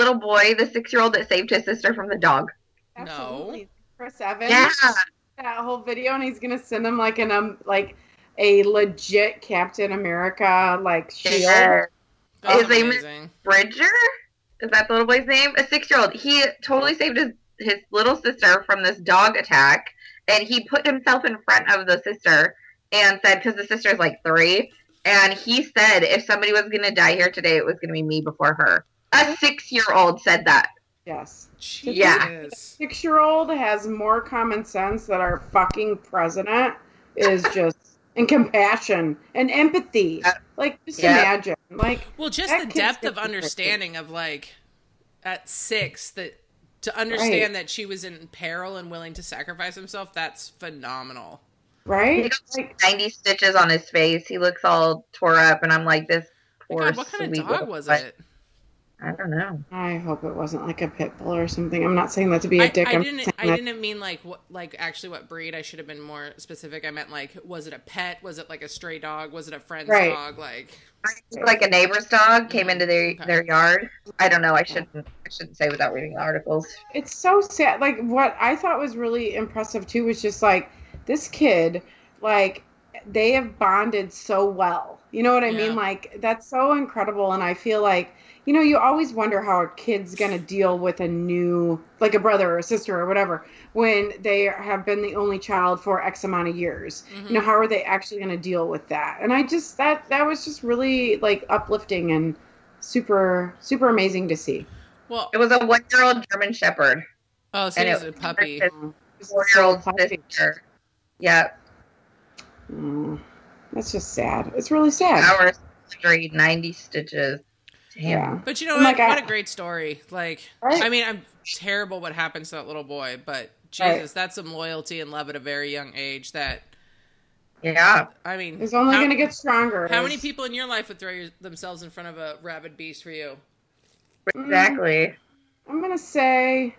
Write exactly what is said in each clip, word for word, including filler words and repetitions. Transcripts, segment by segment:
little boy, the six-year-old that saved his sister from the dog? Absolutely. No. Chris Evans. Yeah. That whole video, and he's gonna send him like an um like a legit Captain America like shield. Yeah. That's His name is amazing. Bridger? Is that the little boy's name? A six-year-old. He totally saved his, his little sister from this dog attack, and he put himself in front of the sister and said, because the sister's like three, and he said if somebody was going to die here today, it was going to be me before her. A six-year-old said that. Yes. Jesus. Yeah. Six-year-old has more common sense than our fucking president is just, and compassion and empathy. Uh, Like, just yeah. imagine. Like, Well, just that the kid's depth of gonna be understanding of like at six that to understand that she was in peril and willing to sacrifice himself. That's phenomenal. He right? got Like, ninety stitches on his face. He looks all tore up, and I'm like, this poor God, what kind of sweet dog little was boy. it? I don't know. I hope it wasn't like a pit bull or something. I'm not saying that to be a I, dick. I I'm didn't. saying I that- didn't mean like what, like actually what breed. I should have been more specific. I meant like, was it a pet? Was it like a stray dog? Was it a friend's Right. dog? Like, Like a neighbor's dog came into their Okay. their yard. I don't know. I shouldn't. I shouldn't say without reading the articles. It's so sad. Like, what I thought was really impressive too was just like this kid, like, they have bonded so well. You know what I Yeah. mean? Like, that's so incredible. And I feel like, you know, you always wonder how a kid's going to deal with a new, like a brother or a sister or whatever, when they have been the only child for X amount of years. Mhm. You know, how are they actually going to deal with that? And I just, that, that was just really like uplifting and super, super amazing to see. well, It was a one-year-old German Shepherd, oh, so and he's it a was puppy. his four-year-old Puppy. sister. Yeah, Mm, that's just sad. It's really sad. hours surgery, ninety stitches. Damn. Yeah. But you know And, what? like, what I- a great story. Like, Right. I mean, I'm terrible what happens to that little boy, but Jesus, Right. that's some loyalty and love at a very young age. That Yeah. I mean, It's only how, going to get stronger. how many It's- people in your life would throw your, themselves in front of a rabid beast for you? Exactly. I'm going to say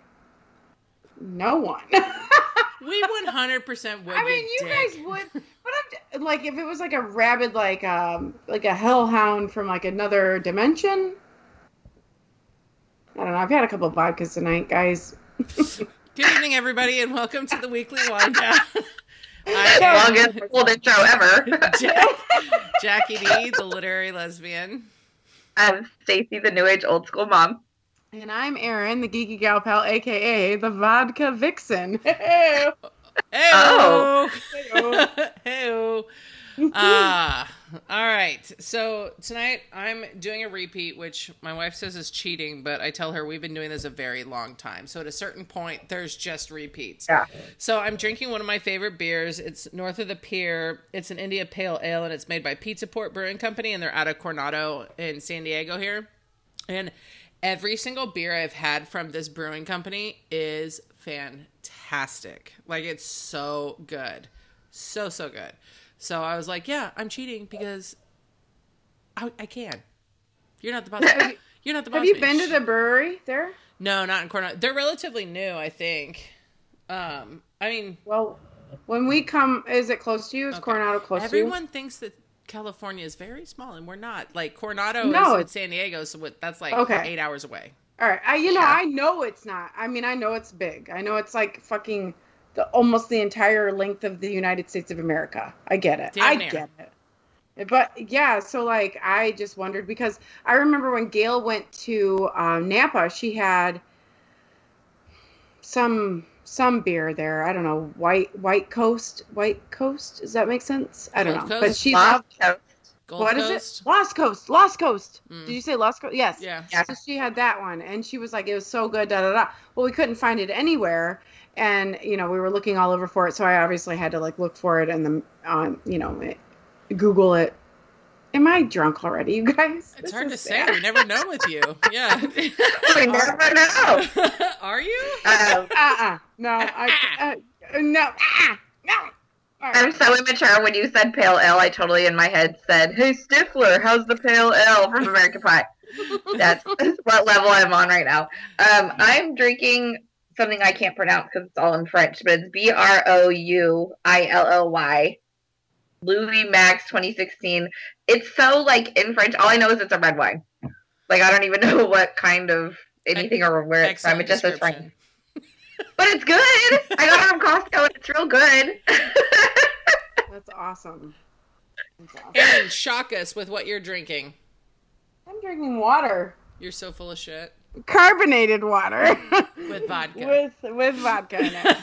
no one. We one hundred percent would. I mean, you dick. guys would, but I'm like, if it was like a rabid, like um, like a hellhound from like another dimension. I don't know. I've had a couple of vodkas tonight, guys. Good evening, everybody, and welcome to the weekly wind down. I am Longest old intro ever. Jack, Jackie D, the literary lesbian. I'm Stacy, the new age old school mom. And I'm Erin, the geeky gal pal, aka the vodka vixen. Hey, Hey-o. Hey-o. Hey-o. Ah, all right. So tonight I'm doing a repeat, which my wife says is cheating, but I tell her we've been doing this a very long time. So at a certain point, there's just repeats. Yeah. So I'm drinking one of my favorite beers. It's North of the Pier. It's an India Pale Ale, and it's made by Pizza Port Brewing Company, and they're out of Coronado in San Diego here. And every single beer I've had from this brewing company is fantastic. Like, it's so good. So, so good. So I was like, yeah, I'm cheating because I, I can. You're not the boss. You're not the boss. Have you bitch. been to the brewery there? No, not in Coronado. They're relatively new, I think. Um, I mean, Well, when we come, is it close to you? Is Okay. Coronado close everyone thinks that California is very small, and we're not. Like, Coronado No, is in it's- San Diego, so what, that's like Okay. eight hours away. to you? All right. I, you know, Yeah. I know it's not. I mean, I know it's big. I know it's like fucking the almost the entire length of the United States of America. I get it. Damn I near. get it. But yeah, so like I just wondered because I remember when Gail went to um, Napa, she had some some beer there. I don't know, white White Coast, White Coast. Does that make sense? I don't Gold know. Coast? But she Lost loved. Coast. Gold What is Coast? it? Lost Coast. Lost Coast. Mm. Did you say Lost Coast? Yes. Yeah. Yeah. So she had that one, and she was like, it was so good, da da da. Well, we couldn't find it anywhere, and you know, we were looking all over for it. So I obviously had to like look for it and then, um, you know, it, Google it. Am I drunk already, you guys? It's This hard to is say. sad. We never know with you. Yeah. We never know. Are you? Um, Uh-uh. No, I, uh, no, uh-uh. no. All I'm right. so immature. When you said pale ale, I totally in my head said, "Hey Stifler, how's the pale ale from American Pie?" That's what level I'm on right now. Um, I'm drinking something I can't pronounce because it's all in French, but it's B R O U I L L Y. Louis Max twenty sixteen. It's so like in French. All I know is it's a red wine. Like I don't even know what kind of anything or where it's from. Excellent It just says description. Frank. But it's good. I got it from Costco and it's real good. That's awesome. That's awesome. Aaron, shock us with what you're drinking. I'm drinking water. You're so full of shit. Carbonated water. With vodka. with with vodka in it.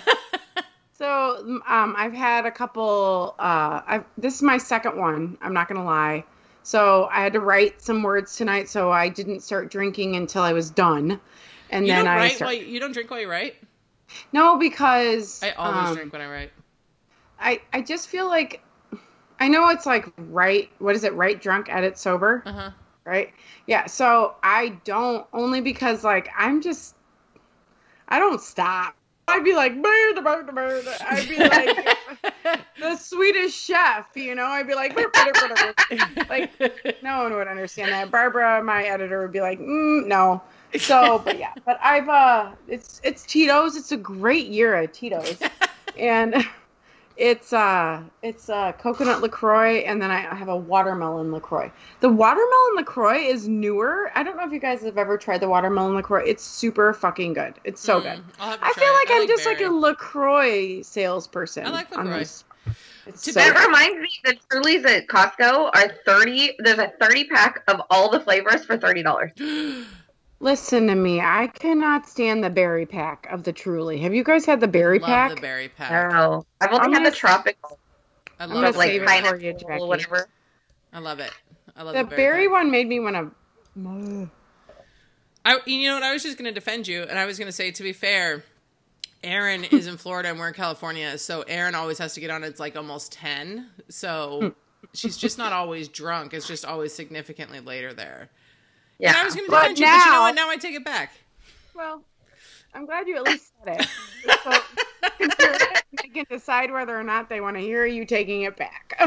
So um, I've had a couple. Uh, I've, this is my second one. I'm not gonna lie. So I had to write some words tonight, so I didn't start drinking until I was done. And You then don't I write start... while you, you don't drink while you write? No, because I always um, drink when I write. I I just feel like I know it's like right. What is it? Right drunk, edit sober. Uh huh. Right? Yeah. So I don't only because like I'm just I don't stop. I'd be like, bird, bird, bird. I'd be like the Swedish chef, you know. I'd be like, bird, bird, bird, bird. Like no one would understand that. Barbara, my editor, would be like, mm, no. So, but yeah, but I've uh, it's it's Tito's. It's a great year at Tito's, and it's uh, it's uh, coconut LaCroix, and then I have a watermelon LaCroix. The watermelon LaCroix is newer. I don't know if you guys have ever tried the watermelon LaCroix. It's super fucking good. It's so Mm, good. I'll have to I try feel it. like I I'm like just berry. like a LaCroix salesperson. I like on LaCroix. this. It's To so be- That good. reminds me that Truly's at Costco are thirty. There's a thirty pack of all the flavors for thirty dollars. Listen to me. I cannot stand the berry pack of the Truly. Have you guys had the berry Love pack? the berry pack. No, I've only I'm had gonna the tropical, I I'm love gonna the like save berry. it for you, Jackie. pineapple, whatever. I love it. I love The the, berry pack. one made me want to. I, you know what? I was just going to defend you, and I was going to say, to be fair, Aaron is in Florida and we're in California, so Aaron always has to get on. It's like almost ten, so she's just not always drunk. It's just always significantly later there. Yeah, And I was going to But defend you, but you know now- what? Now I take it back. Well, I'm glad you at least said it. So they can decide whether or not they want to hear you taking it back.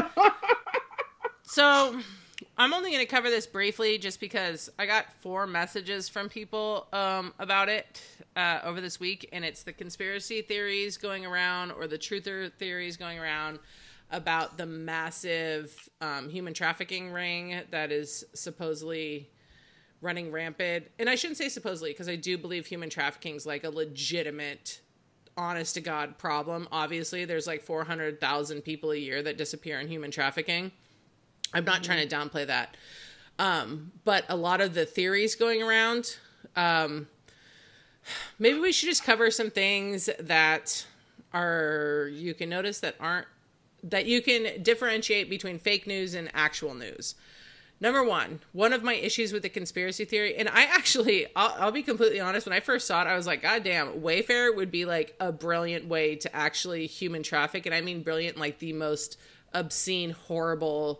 So I'm only going to cover this briefly just because I got four messages from people um, about it uh, over this week, and it's the conspiracy theories going around or the truther theories going around about the massive um, human trafficking ring that is supposedly running rampant. And I shouldn't say supposedly, because I do believe human trafficking is like a legitimate, honest to God problem. Obviously, there's like four hundred thousand people a year that disappear in human trafficking. I'm not trying to downplay that. Um, but a lot of the theories going around, um, maybe we should just cover some things that are, you can notice that aren't, that you can differentiate between fake news and actual news. Number one, one of my issues with the conspiracy theory, and I actually, I'll, I'll be completely honest, when I first saw it, I was like, God damn, Wayfair would be like a brilliant way to actually human traffic. And I mean brilliant, like the most obscene, horrible,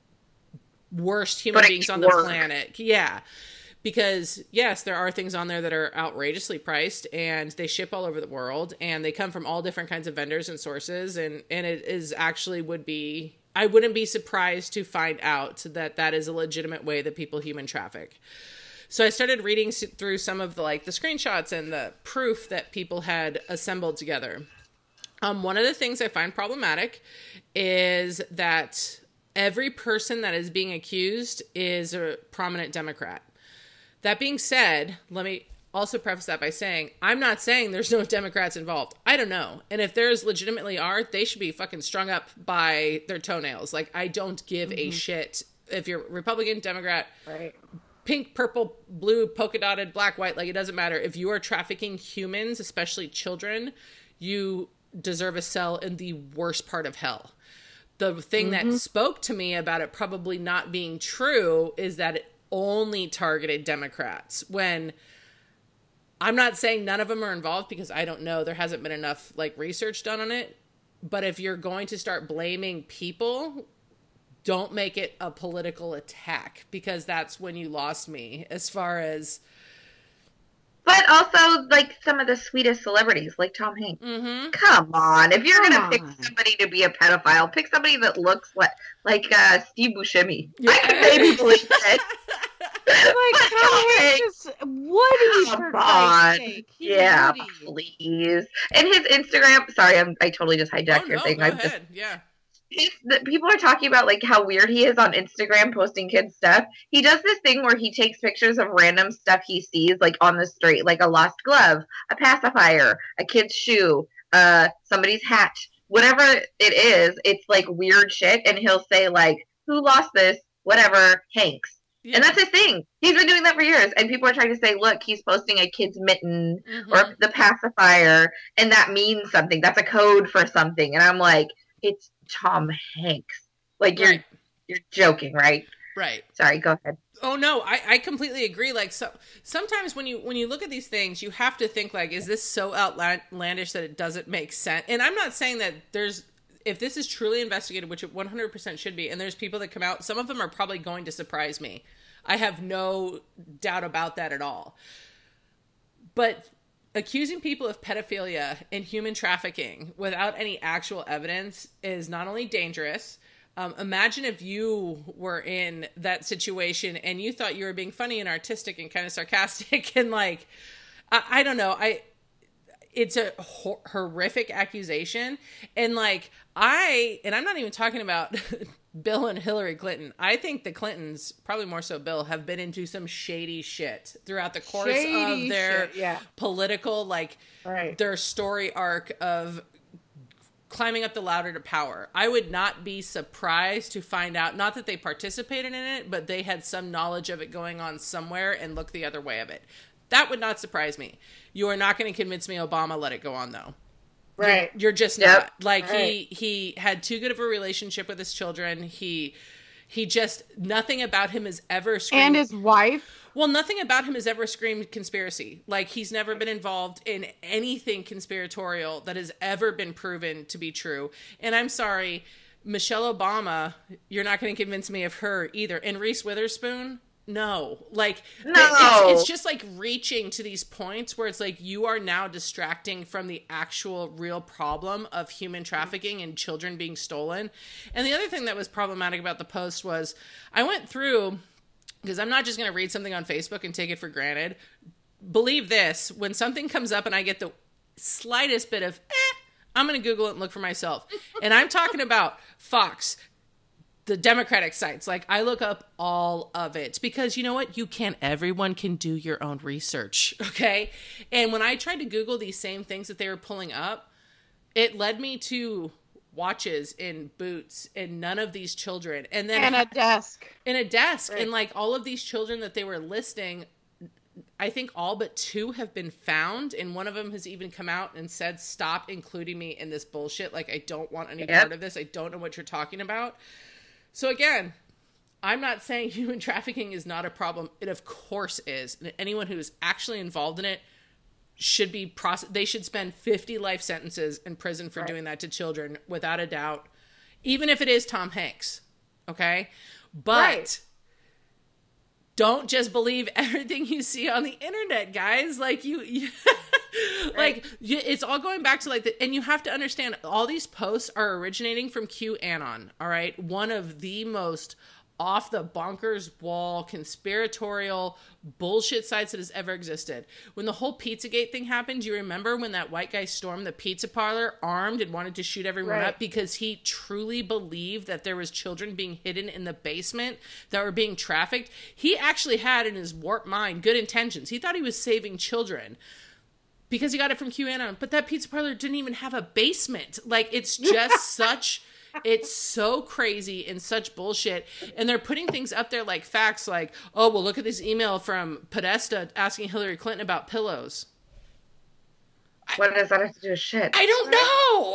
worst human But it beings can on the work. planet. Yeah. Because yes, there are things on there that are outrageously priced and they ship all over the world and they come from all different kinds of vendors and sources. And, and it is actually would be, I wouldn't be surprised to find out that that is a legitimate way that people human traffic. So I started reading s- through some of the, like the screenshots and the proof that people had assembled together. Um, one of the things I find problematic is that every person that is being accused is a prominent Democrat. That being said, let me also preface that by saying, I'm not saying there's no Democrats involved. I don't know. And if there's legitimately are, they should be fucking strung up by their toenails. Like, I don't give mm-hmm. a shit if you're Republican, Democrat, Right. pink, purple, blue, polka dotted, black, white, like it doesn't matter. If you are trafficking humans, especially children, you deserve a cell in the worst part of hell. The thing mm-hmm. that spoke to me about it probably not being true is that it only targeted Democrats, when I'm not saying none of them are involved because I don't know. There hasn't been enough like research done on it. But if you're going to start blaming people, don't make it a political attack, because that's when you lost me as far as. But also, like, some of the sweetest celebrities, like Tom Hanks. Mm-hmm. Come on. If you're going Come to pick on. somebody to be a pedophile, pick somebody that looks like, like uh, Steve Buscemi. Yeah. I could maybe believe it. Like, Tom Hanks is Woody, Come for on. Christ's sake. He's Yeah, Woody. please. And his Instagram, sorry, I'm, I totally just hijacked Oh, your no, thing. go I ahead. just Yeah. He's, the, people are talking about like how weird he is on Instagram posting kids stuff. He does this thing where he takes pictures of random stuff he sees like on the street, like a lost glove, a pacifier, a kid's shoe, uh, somebody's hat, whatever it is. It's like weird shit, and he'll say like, "Who lost this? Whatever, Hanks." Yeah. And that's his thing. He's been doing that for years, and people are trying to say, "Look, he's posting a kid's mitten mm-hmm. or the pacifier, and that means something. That's a code for something." And I'm like, it's Tom Hanks. Like you're right. You're joking, right? Right. Sorry, go ahead. Oh no, I, I completely agree. Like so sometimes when you when you look at these things, you have to think like, is this so outlandish that it doesn't make sense? And I'm not saying that there's if this is truly investigated, which it one hundred percent should be, and there's people that come out, some of them are probably going to surprise me. I have no doubt about that at all. But accusing people of pedophilia and human trafficking without any actual evidence is not only dangerous. Um, imagine if you were in that situation and you thought you were being funny and artistic and kind of sarcastic and like, I, I don't know. I, it's a hor- horrific accusation. And like, I, and I'm not even talking about Bill and Hillary Clinton. I think the Clintons, probably more so Bill, have been into some shady shit throughout the course shady of their shit, yeah. political, like right. their story arc of climbing up the ladder to power. I would not be surprised to find out, not that they participated in it, but they had some knowledge of it going on somewhere and look the other way of it. That would not surprise me. You are not going to convince me Obama let it go on, though. Right. You're, you're just yep. not. Like, right. he he had too good of a relationship with his children. He he just, nothing about him has ever screamed. And his wife. Well, nothing about him has ever screamed conspiracy. Like, he's never been involved in anything conspiratorial that has ever been proven to be true. And I'm sorry, Michelle Obama, you're not going to convince me of her either. And Reese Witherspoon, no. Like, no. It's, it's just like reaching to these points where it's like you are now distracting from the actual real problem of human trafficking and children being stolen. And the other thing that was problematic about the post was I went through, because I'm not just going to read something on Facebook and take it for granted. Believe this, when something comes up and I get the slightest bit of, eh, I'm going to Google it and look for myself. And I'm talking about Fox, the Democratic sites. Like, I look up all of it because you know what? You can, everyone can do your own research. Okay. And when I tried to Google these same things that they were pulling up, it led me to watches in boots and none of these children. And then and a desk. In a desk. Right. And like all of these children that they were listing, I think all but two have been found. And one of them has even come out and said, stop including me in this bullshit. Like, I don't want any yep. part of this. I don't know what you're talking about. So again, I'm not saying human trafficking is not a problem. It of course is. And anyone who is actually involved in it should be process. They should spend fifty life sentences in prison for right. doing that to children, without a doubt. Even if it is Tom Hanks. Okay? But right. don't just believe everything you see on the internet, guys. Like you, you right. like you, it's all going back to like the, and you have to understand all these posts are originating from QAnon. All right. One of the most off the bonkers wall conspiratorial bullshit sites that has ever existed. When the whole Pizzagate thing happened, you remember when that white guy stormed the pizza parlor armed and wanted to shoot everyone right. up because he truly believed that there was children being hidden in the basement that were being trafficked? He actually had in his warped mind good intentions. He thought he was saving children because he got it from QAnon, but that pizza parlor didn't even have a basement. Like, it's just such... It's so crazy and such bullshit. And they're putting things up there like facts like, oh, well, look at this email from Podesta asking Hillary Clinton about pillows. What does that have to do with shit? I don't know.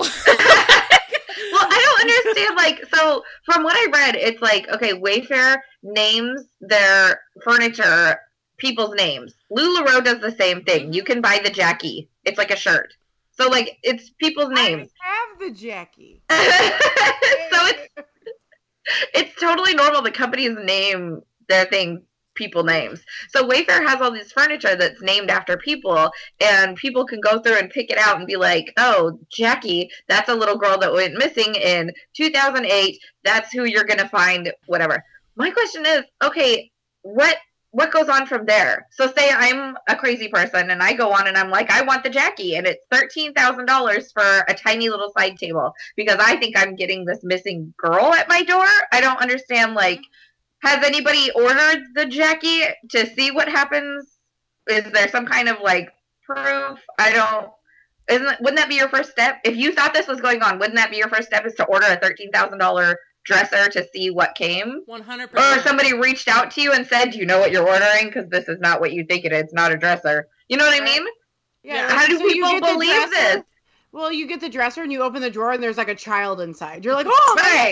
Well, I don't understand. Like, so from what I read, it's like, okay, Wayfair names their furniture people's names. LuLaRoe does the same thing. You can buy the Jackie. It's like a shirt. So, like, it's people's names. I have the Jackie. So it's it's totally normal that companies name their thing people names. So Wayfair has all this furniture that's named after people, and people can go through and pick it out and be like, oh, Jackie, that's a little girl that went missing in two thousand eight. That's who you're going to find, whatever. My question is, okay, what what goes on from there? So say I'm a crazy person and I go on and I'm like, I want the Jackie, and it's thirteen thousand dollars for a tiny little side table because I think I'm getting this missing girl at my door. I don't understand, like, has anybody ordered the Jackie to see what happens? Is there some kind of, like, proof? I don't, isn't, wouldn't that be your first step? If you thought this was going on, wouldn't that be your first step, is to order a thirteen thousand dollars dresser to see what came? one hundred percent. Or somebody reached out to you and said, do you know what you're ordering? Because this is not what you think it is. It's not a dresser. You know what I mean? Yeah. How do So you people get the believe dresser- this? Well, you get the dresser and you open the drawer and there's like a child inside. You're like, oh, my Right.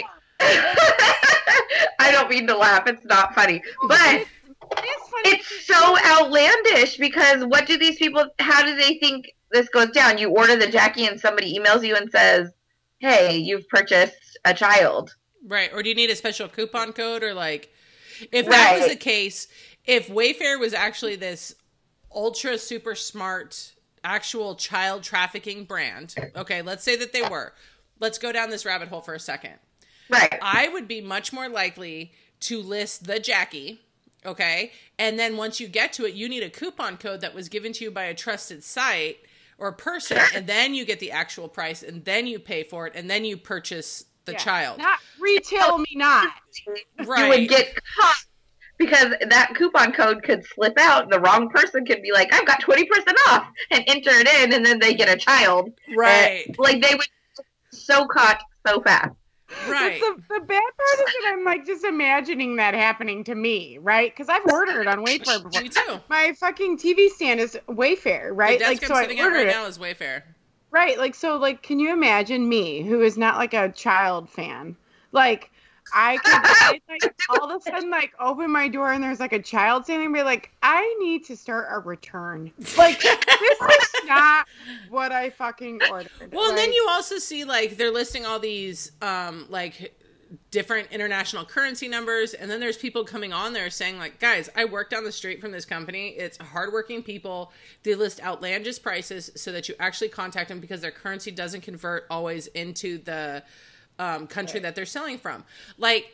I don't mean to laugh. It's not funny. But It's, it's funny. it's so outlandish because what do these people, how do they think this goes down? You order the Jackie and somebody emails you and says, hey, you've purchased a child. Right. Or do you need a special coupon code? Or like, if that was Right. the case, if Wayfair was actually this ultra super smart actual child trafficking brand, okay, let's say that they were. Let's go down this rabbit hole for a second. Right. I would be much more likely to list the Jackie, okay? And then once you get to it, you need a coupon code that was given to you by a trusted site or person, and then you get the actual price, and then you pay for it, and then you purchase the Yeah. child. Not retail me not. Right. You would get caught because that coupon code could slip out and the wrong person could be like, I've got twenty percent off and enter it in, and then they get a child. Right. And, like, they would so caught so fast. Right. The, the bad part is that I'm like just imagining that happening to me, right? Because I've ordered on Wayfair before. Me too. My fucking T V stand is Wayfair, right? The desk Like, I'm so sitting I at ordered right it. now is Wayfair. Right, like, so, like, can you imagine me, who is not, like, a child fan? Like, I could, I, like, all of a sudden, like, open my door and there's, like, a child standing and be like, I need to start a return. Like, this is not what I fucking ordered. Well, and then right? you also see, like, they're listing all these, um, like, different international currency numbers, and then there's people coming on there saying, like, guys, I work down the street from this company. It's hardworking people. They list outlandish prices so that you actually contact them because their currency doesn't convert always into the um, country that they're selling from. Like,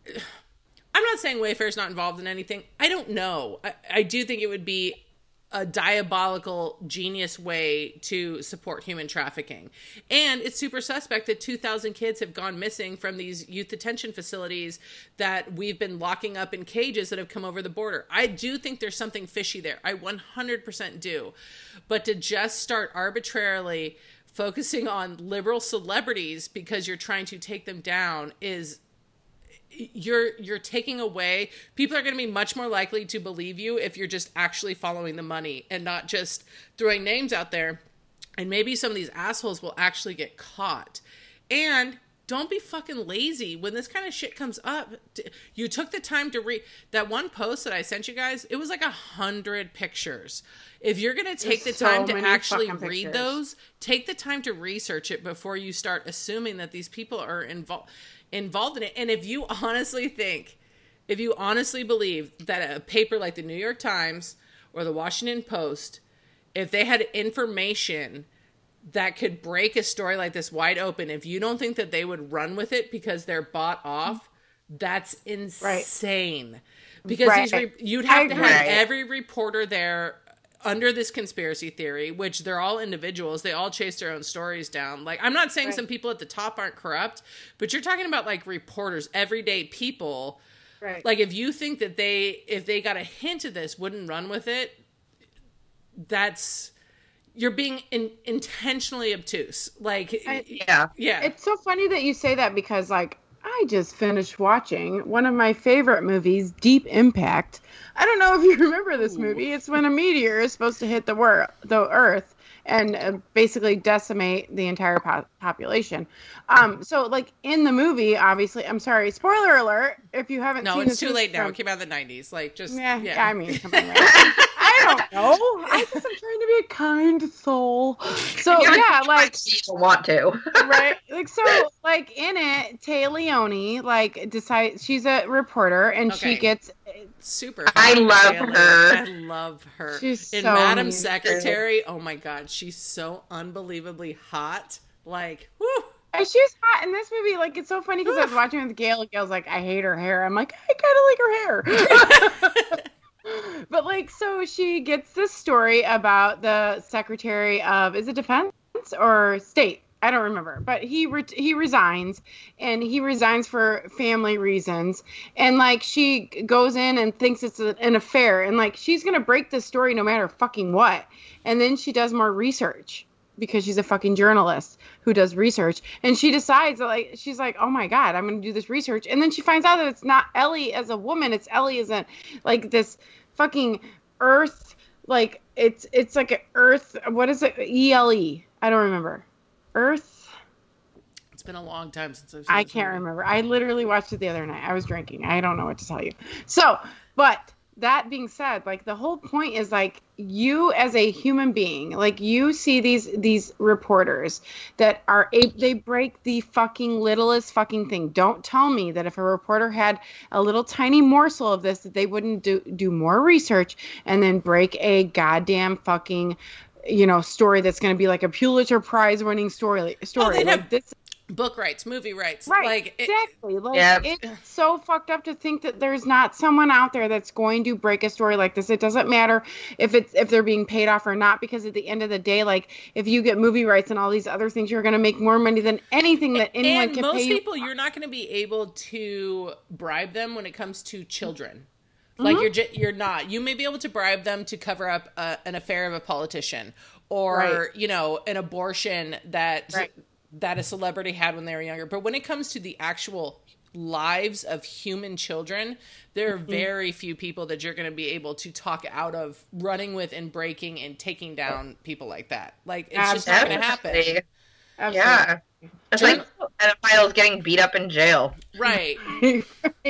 I'm not saying Wayfair's not involved in anything. I don't know. I, I do think it would be a diabolical, genius way to support human trafficking. And it's super suspect that two thousand kids have gone missing from these youth detention facilities that we've been locking up in cages that have come over the border. I do think there's something fishy there. I one hundred percent do. But to just start arbitrarily focusing on liberal celebrities because you're trying to take them down is... you're you're taking away, people are going to be much more likely to believe you if you're just actually following the money and not just throwing names out there. And maybe some of these assholes will actually get caught. And don't be fucking lazy when this kind of shit comes up. You took the time to read that one post that I sent you guys. It was like a hundred pictures. If you're going to take There's the time so to many actually fucking read pictures. those, take the time to research it before you start assuming that these people are involved involved in it. And if you honestly think, if you honestly believe that a paper like the New York Times or the Washington Post, if they had information that could break a story like this wide open, if you don't think that they would run with it because they're bought off, that's insane. Because Right. these re- you'd have to have Right. every reporter there under this conspiracy theory, which they're all individuals. They all chase their own stories down. Like, I'm not saying Right. some people at the top aren't corrupt, but you're talking about like reporters, everyday people. Right. Like, if you think that they, if they got a hint of this, wouldn't run with it, that's, you're being in, intentionally obtuse. Like, I- Yeah. yeah. It's so funny that you say that because, like, I just finished watching one of my favorite movies, Deep Impact. I don't know if you remember this movie. It's when a meteor is supposed to hit the wor- the Earth and uh, basically decimate the entire po- population. Um, so, like, in the movie, obviously, I'm sorry, spoiler alert, if you haven't no, seen it's this too movie late now. from- It came out in the nineties. Like, just, Yeah, yeah. I mean, come on, man. I don't know. I guess I'm trying to be a kind soul. So, You're yeah, trying like... to, you don't want to. right, like, so, like, in it, Tay Leone, like, decides she's a reporter and Okay. she gets Super. I hot, love Taylor. her. I love her. She's In so Madam amazing. Secretary, oh my God, she's so unbelievably hot. Like, whoo. and she's hot in this movie. Like, it's so funny because I was watching with Gail and Gail's like, I hate her hair. I'm like, I kind of like her hair. But like, so she gets this story about the Secretary of, is it Defense or State? I don't remember, but he re- he resigns, and he resigns for family reasons. And like, she goes in and thinks it's a, an affair, and like, she's gonna break this story no matter fucking what. And then she does more research because she's a fucking journalist who does research, and she decides that, like, she's like, oh my god, I'm gonna do this research. And then she finds out that it's not Ellie as a woman, it's Ellie as a, like, this fucking Earth, like, it's it's like a Earth, what is it, E L E? I don't remember. Earth. It's been a long time since I've seen I this can't movie. remember. I literally watched it the other night. I was drinking. I don't know what to tell you. So, but that being said, like, the whole point is, like, you as a human being, like, you see these these reporters that are a, they break the fucking littlest fucking thing. Don't tell me that if a reporter had a little tiny morsel of this, that they wouldn't do do more research and then break a goddamn fucking, you know, story that's going to be like a Pulitzer Prize winning story. Story they'd like have this. Book rights, movie rights, Right, like it- exactly. Like, Yep. it's so fucked up to think that there's not someone out there that's going to break a story like this. It doesn't matter if it's if they're being paid off or not, because at the end of the day, like, if you get movie rights and all these other things, you're going to make more money than anything that anyone and can most pay you. people, you're not going to be able to bribe them when it comes to children. Like, you're ju- you're not. You may be able to bribe them to cover up uh, an affair of a politician, or Right. you know, an abortion that Right. that a celebrity had when they were younger. But when it comes to the actual lives of human children, there are Mm-hmm. very few people that you're going to be able to talk out of running with and breaking and taking down people like that. Like, it's just not going to happen. Definitely. Absolutely. Yeah. It's like pedophiles getting beat up in jail. Right. Right.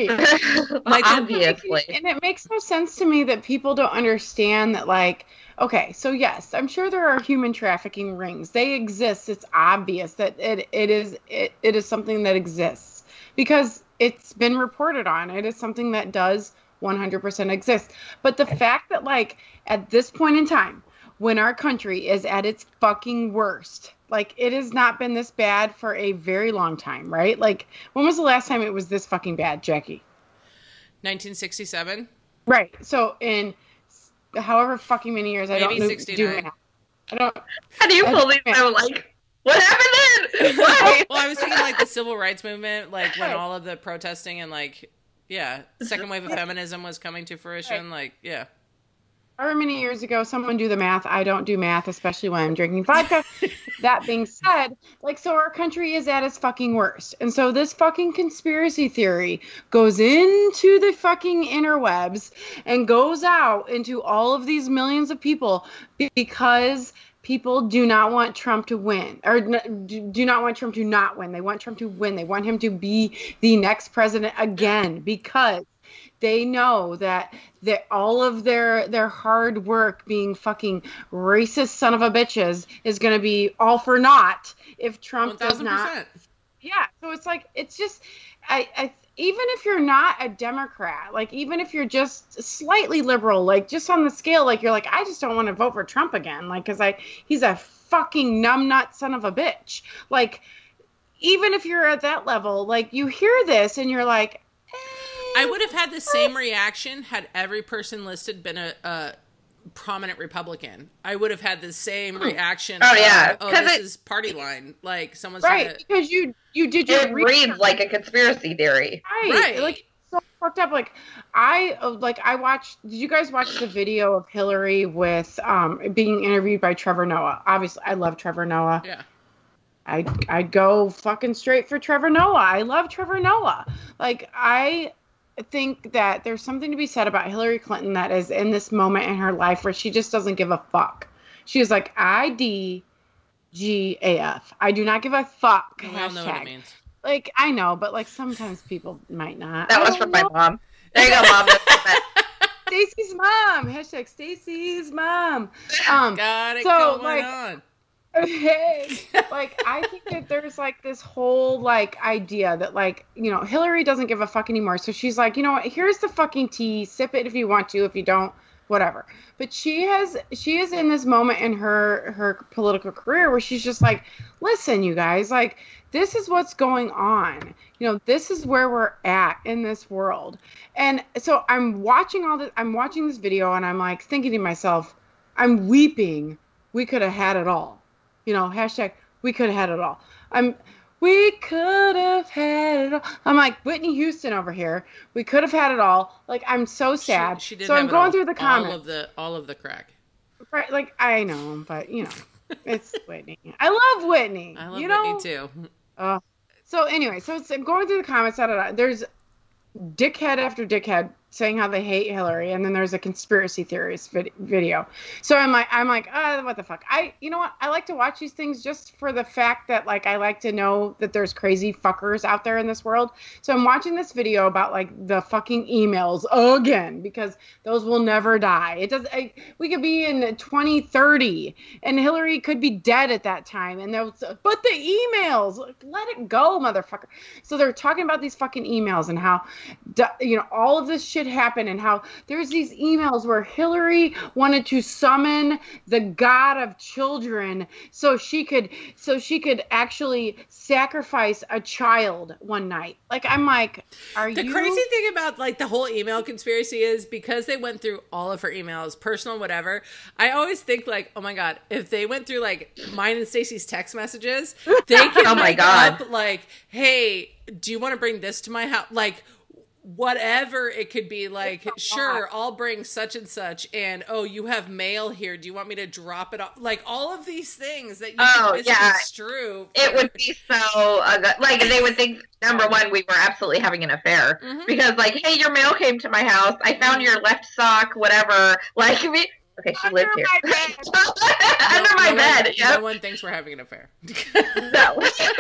Like, Obviously. And it makes no sense to me that people don't understand that, like, okay, so yes, I'm sure there are human trafficking rings. They exist. It's obvious that it it is it, it is something that exists because it's been reported on. It is something that does one hundred percent exist. But the fact that, like, at this point in time, when our country is at its fucking worst, like, it has not been this bad for a very long time, right? Like, when was the last time it was this fucking bad, Jackie? nineteen sixty-seven. Right. So in however fucking many years, I Maybe don't know, do sixty-nine. math. I don't. How do you I pull these? don't- I'm like, what happened then? Why? Well, I was thinking like the civil rights movement, like when Right. all of the protesting and like, yeah, the second wave of feminism was coming to fruition. Like, yeah. However many years ago, someone do the math. I don't do math, especially when I'm drinking vodka. That being said, like, so our country is at its fucking worst. And so this fucking conspiracy theory goes into the fucking interwebs and goes out into all of these millions of people because people do not want Trump to win, or n- do do not want Trump to not win. They want Trump to win. They want him to be the next president again because they know that that all of their their hard work being fucking racist son of a bitches is going to be all for naught if Trump does not. Yeah, so it's like, it's just, I, I even if you're not a Democrat, like, even if you're just slightly liberal, like, just on the scale, like, you're like, I just don't want to vote for Trump again, like, because I he's a fucking numbnut son of a bitch. Like, even if you're at that level, like, you hear this and you're like, I would have had the same reaction had every person listed been a, a prominent Republican. I would have had the same reaction. Oh, of, yeah, oh, 'cause this it- is party line. Like, someone's right, trying to... because you you did your It research. reads like a conspiracy theory. Right. Right. Like, so fucked up. Like, I uh, like I watched. Did you guys watch the video of Hillary with um being interviewed by Trevor Noah? Obviously, I love Trevor Noah. Yeah. I I'd go fucking straight for Trevor Noah. I love Trevor Noah. Like, I think that there's something to be said about Hillary Clinton that is in this moment in her life where she just doesn't give a fuck. She is like, I D G A F. I do not give a fuck. We all know what it hashtag. means. Like, I know, but like sometimes people might not. That I was don't from my know. mom. There you go, mom. That's Stacy's mom. Hashtag Stacy's mom. Um, Got it So, going like, on. hey, like, I think that there's like this whole like idea that, like, you know, Hillary doesn't give a fuck anymore. So she's like, you know what? Here's the fucking tea. Sip it if you want to. If you don't, whatever. But she has, she is in this moment in her, her political career where she's just like, listen, you guys, like, this is what's going on. You know, this is where we're at in this world. And so I'm watching all this, I'm watching this video and I'm like thinking to myself, I'm weeping. We could have had it all. You know, hashtag, we could have had it all. I'm, we could have had it all. I'm like Whitney Houston over here. We could have had it all. Like, I'm so sad. She, she did so I'm going all, through the comments. All of the, all of the crack. Right, like, I know, but, you know, it's Whitney. I love Whitney. I love you Whitney, know? too. Uh, so, anyway, so it's I'm going through the comments. Da, da, da. There's dickhead after dickhead saying how they hate Hillary, and then there's a conspiracy theorist vid- video. So I'm like, I'm like, ah, what the fuck? I, you know what? I like to watch these things just for the fact that, like, I like to know that there's crazy fuckers out there in this world. So I'm watching this video about, like, the fucking emails again, because those will never die. It does. I, we could be in twenty thirty, and Hillary could be dead at that time. And there was, but the emails, let it go, motherfucker. So they're talking about these fucking emails and how, you know, all of this shit happen, and how there's these emails where Hillary wanted to summon the god of children so she could so she could actually sacrifice a child one night. Like, I'm like, are the you the crazy thing about, like, the whole email conspiracy is because they went through all of her emails, personal, whatever. I always think, like, oh my god, if they went through, like, mine and Stacey's text messages, they can oh my make god. up, like, hey, do you want to bring this to my house? Like, whatever it could be, like, sure, I'll bring such and such, and oh, you have mail here, do you want me to drop it off? Like, all of these things that you oh, can yeah. misconstrue. It would be so uh, like they would think, number one, we were absolutely having an affair, mm-hmm. because, like, hey, your mail came to my house, I found your left sock, whatever, like, we okay, she Under lived here. My bed. Under no, my no bed. One, yep. No one thinks we're having an affair. No.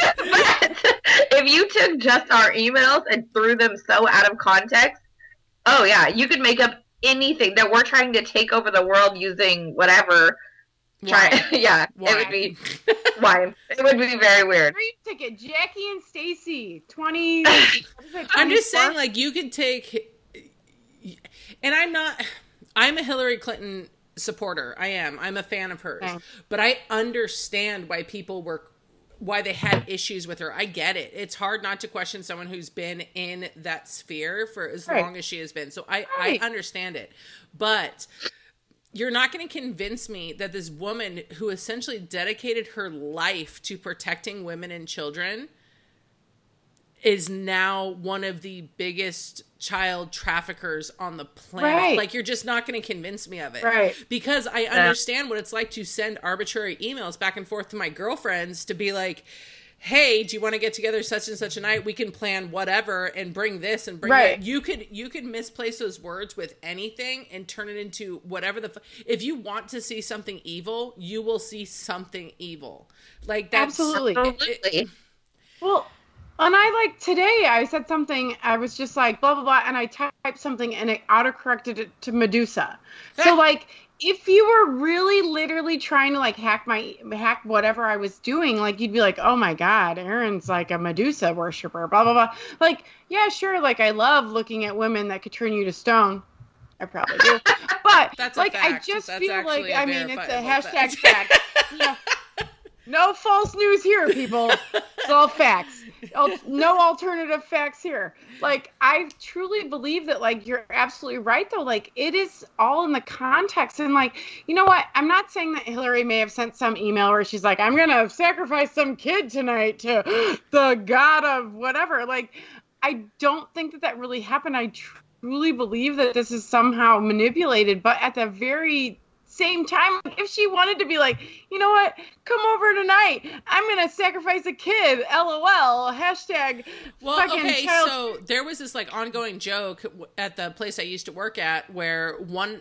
But if you took just our emails and threw them so out of context, oh yeah, you could make up anything that we're trying to take over the world using whatever. Try, yeah, wine. It would be wine. It would be very weird. Dream ticket, Jackie and Stacey, twenty. I'm just saying, like, you could take, and I'm not. I'm a Hillary Clinton supporter. I am. I'm a fan of hers. Okay. But I understand why people were, why they had issues with her. I get it. It's hard not to question someone who's been in that sphere for as right. long as she has been. So I, right. I understand it. But you're not going to convince me that this woman who essentially dedicated her life to protecting women and children is now one of the biggest child traffickers on the planet. Right. Like, you're just not going to convince me of it. Right. Because I understand yeah. what it's like to send arbitrary emails back and forth to my girlfriends to be like, hey, do you want to get together such and such a night? We can plan whatever and bring this and bring right. that. You could, you could misplace those words with anything and turn it into whatever the, f- if you want to see something evil, you will see something evil. Like, that's absolutely. It, it, well, and I, like, today I said something, I was just like, blah, blah, blah, and I typed something and it autocorrected it to Medusa. So, like, if you were really literally trying to, like, hack my, hack whatever I was doing, like, you'd be like, oh my God, Erin's like a Medusa worshiper, blah, blah, blah. Like, yeah, sure, like, I love looking at women that could turn you to stone. I probably do. But, That's like, I just That's feel like, I mean, it's a hashtag fact. Yeah. No false news here, people. It's all facts. No alternative facts here. Like, I truly believe that, like, you're absolutely right, though. Like, it is all in the context. And, like, you know what? I'm not saying that Hillary may have sent some email where she's like, I'm going to sacrifice some kid tonight to the god of whatever. Like, I don't think that that really happened. I truly believe that this is somehow manipulated. But at the very same time, if she wanted to be like, you know what, come over tonight, I'm gonna sacrifice a kid, lol, hashtag well fucking okay child. So there was this, like, ongoing joke at the place I used to work at where one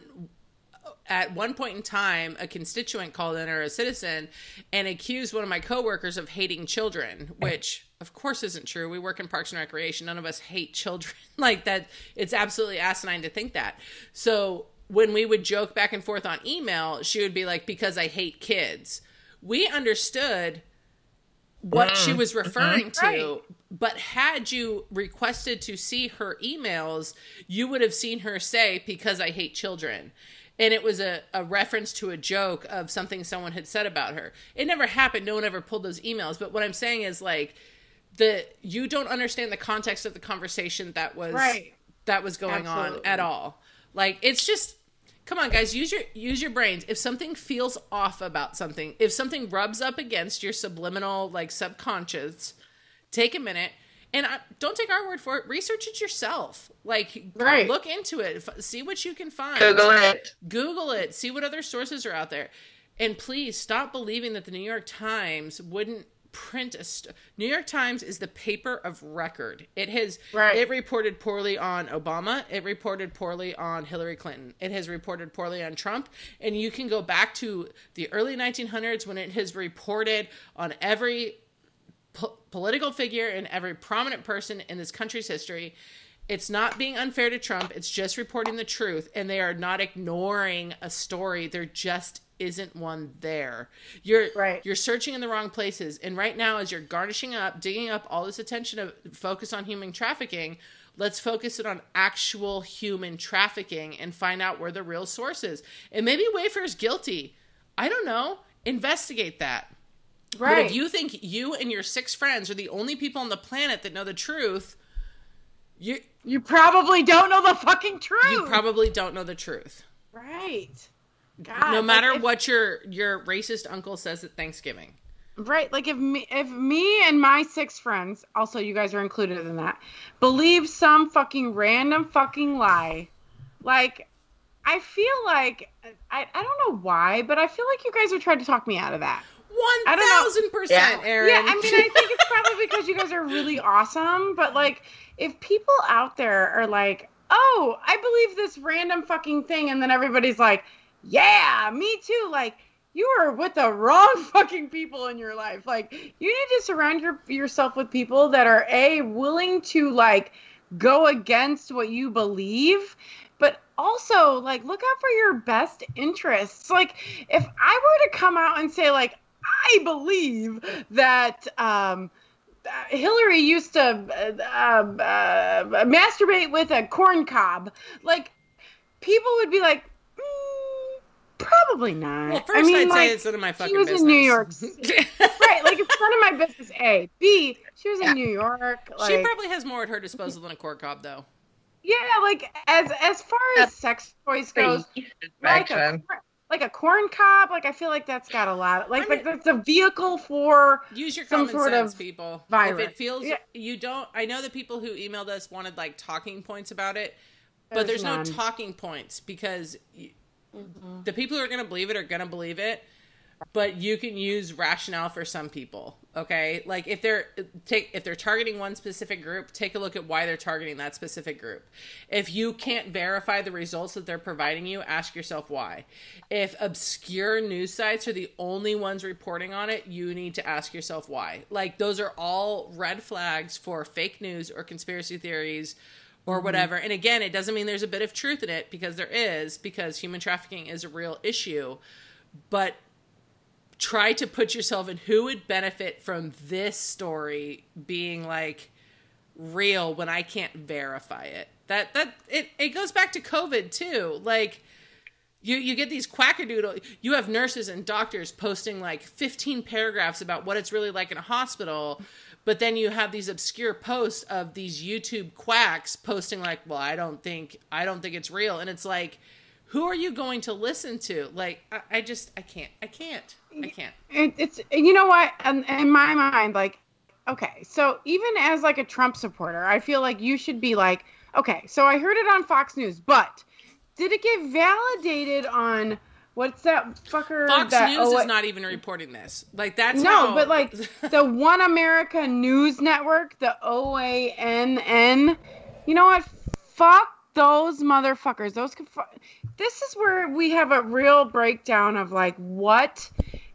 at one point in time a constituent called in, or a citizen, and accused one of my coworkers of hating children, which of course isn't true. We work in Parks and Recreation. None of us hate children. Like, that, it's absolutely asinine to think that. So when we would joke back and forth on email, she would be like, because I hate kids. We understood what mm. she was referring mm-hmm. to, right. But had you requested to see her emails, you would have seen her say, because I hate children. and it was a, a reference to a joke of something someone had said about her. It never happened. No one ever pulled those emails. But what I'm saying is, like, the you don't understand the context of the conversation that was right. that was going Absolutely. on at all. Like, it's just, come on, guys, use your use your brains. If something feels off about something, if something rubs up against your subliminal, like, subconscious, take a minute. And I, don't take our word for it. Research it yourself. Like, right. look into it. F- see what you can find. Google it. Google it. See what other sources are out there. And please stop believing that the New York Times wouldn't print a... St- New York Times is the paper of record. It has... Right. It reported poorly on Obama. It reported poorly on Hillary Clinton. It has reported poorly on Trump. And you can go back to the early nineteen hundreds when it has reported on every... Po- political figure and every prominent person in this country's history. It's not being unfair to Trump. It's just reporting the truth. And they are not ignoring a story. There just isn't one there. You're right. You're searching in the wrong places. And right now, as you're garnishing up, digging up all this attention of focus on human trafficking, let's focus it on actual human trafficking and find out where the real source is. And maybe Wayfair's guilty. I don't know. Investigate that. Right. But if you think you and your six friends are the only people on the planet that know the truth, you you probably don't know the fucking truth. You probably don't know the truth. Right. God, no matter like if, what your your racist uncle says at Thanksgiving. Right. Like if me if me and my six friends, also you guys are included in that, believe some fucking random fucking lie, like I feel like I I don't know why, but I feel like you guys are trying to talk me out of that. One thousand percent, Erin. Yeah, I mean, I think it's probably because you guys are really awesome. But like, if people out there are like, "Oh, I believe this random fucking thing," and then everybody's like, "Yeah, me too," like, you are with the wrong fucking people in your life. Like, you need to surround your, yourself with people that are a willing to like go against what you believe, but also like look out for your best interests. Like, if I were to come out and say like, I believe that um, Hillary used to uh, uh, masturbate with a corn cob, like, people would be like, mm, probably not. Well, first I mean, I'd like, say it's none of my fucking she was business. in New York. Right, like, it's none of my business, A. B, she was in New York. Like, she probably has more at her disposal than a corn cob, though. Yeah, like, as as far as That's sex toys goes, like a, action. like a corn cob, like, I feel like that's got a lot. Like, I mean, like that's a vehicle for use your some common sort sense, of people. virus. If it feels Yeah. you don't, I know the people who emailed us wanted like talking points about it, but There's there's no none. talking points because you, Mm-hmm. the people who are going to believe it are going to believe it. But you can use rationale for some people. Okay, like if they're take if they're targeting one specific group, take a look at why they're targeting that specific group. If you can't verify the results that they're providing you, ask yourself why. If obscure news sites are the only ones reporting on it, you need to ask yourself why. Like, those are all red flags for fake news or conspiracy theories or Mm-hmm. whatever. And again, it doesn't mean there's a bit of truth in it, because there is, because human trafficking is a real issue. But try to put yourself in who would benefit from this story being like real when I can't verify it. That that it, it goes back to COVID too. Like, you you get these quackadoodle, you have nurses and doctors posting like fifteen paragraphs about what it's really like in a hospital, but then you have these obscure posts of these YouTube quacks posting like, well, I don't think I don't think it's real. And it's like, who are you going to listen to? Like, I, I just, I can't, I can't, I can't. It, it's, you know what, in, in my mind, like, okay, so even as like a Trump supporter, I feel like you should be like, okay, so I heard it on Fox News, but did it get validated on, what's that fucker? Fox that, News oh, is not even reporting this. Like, that's no, how... but like the One America News Network, the O A N N, you know what? Fuck those motherfuckers. Those could fu- This is where we have a real breakdown of like what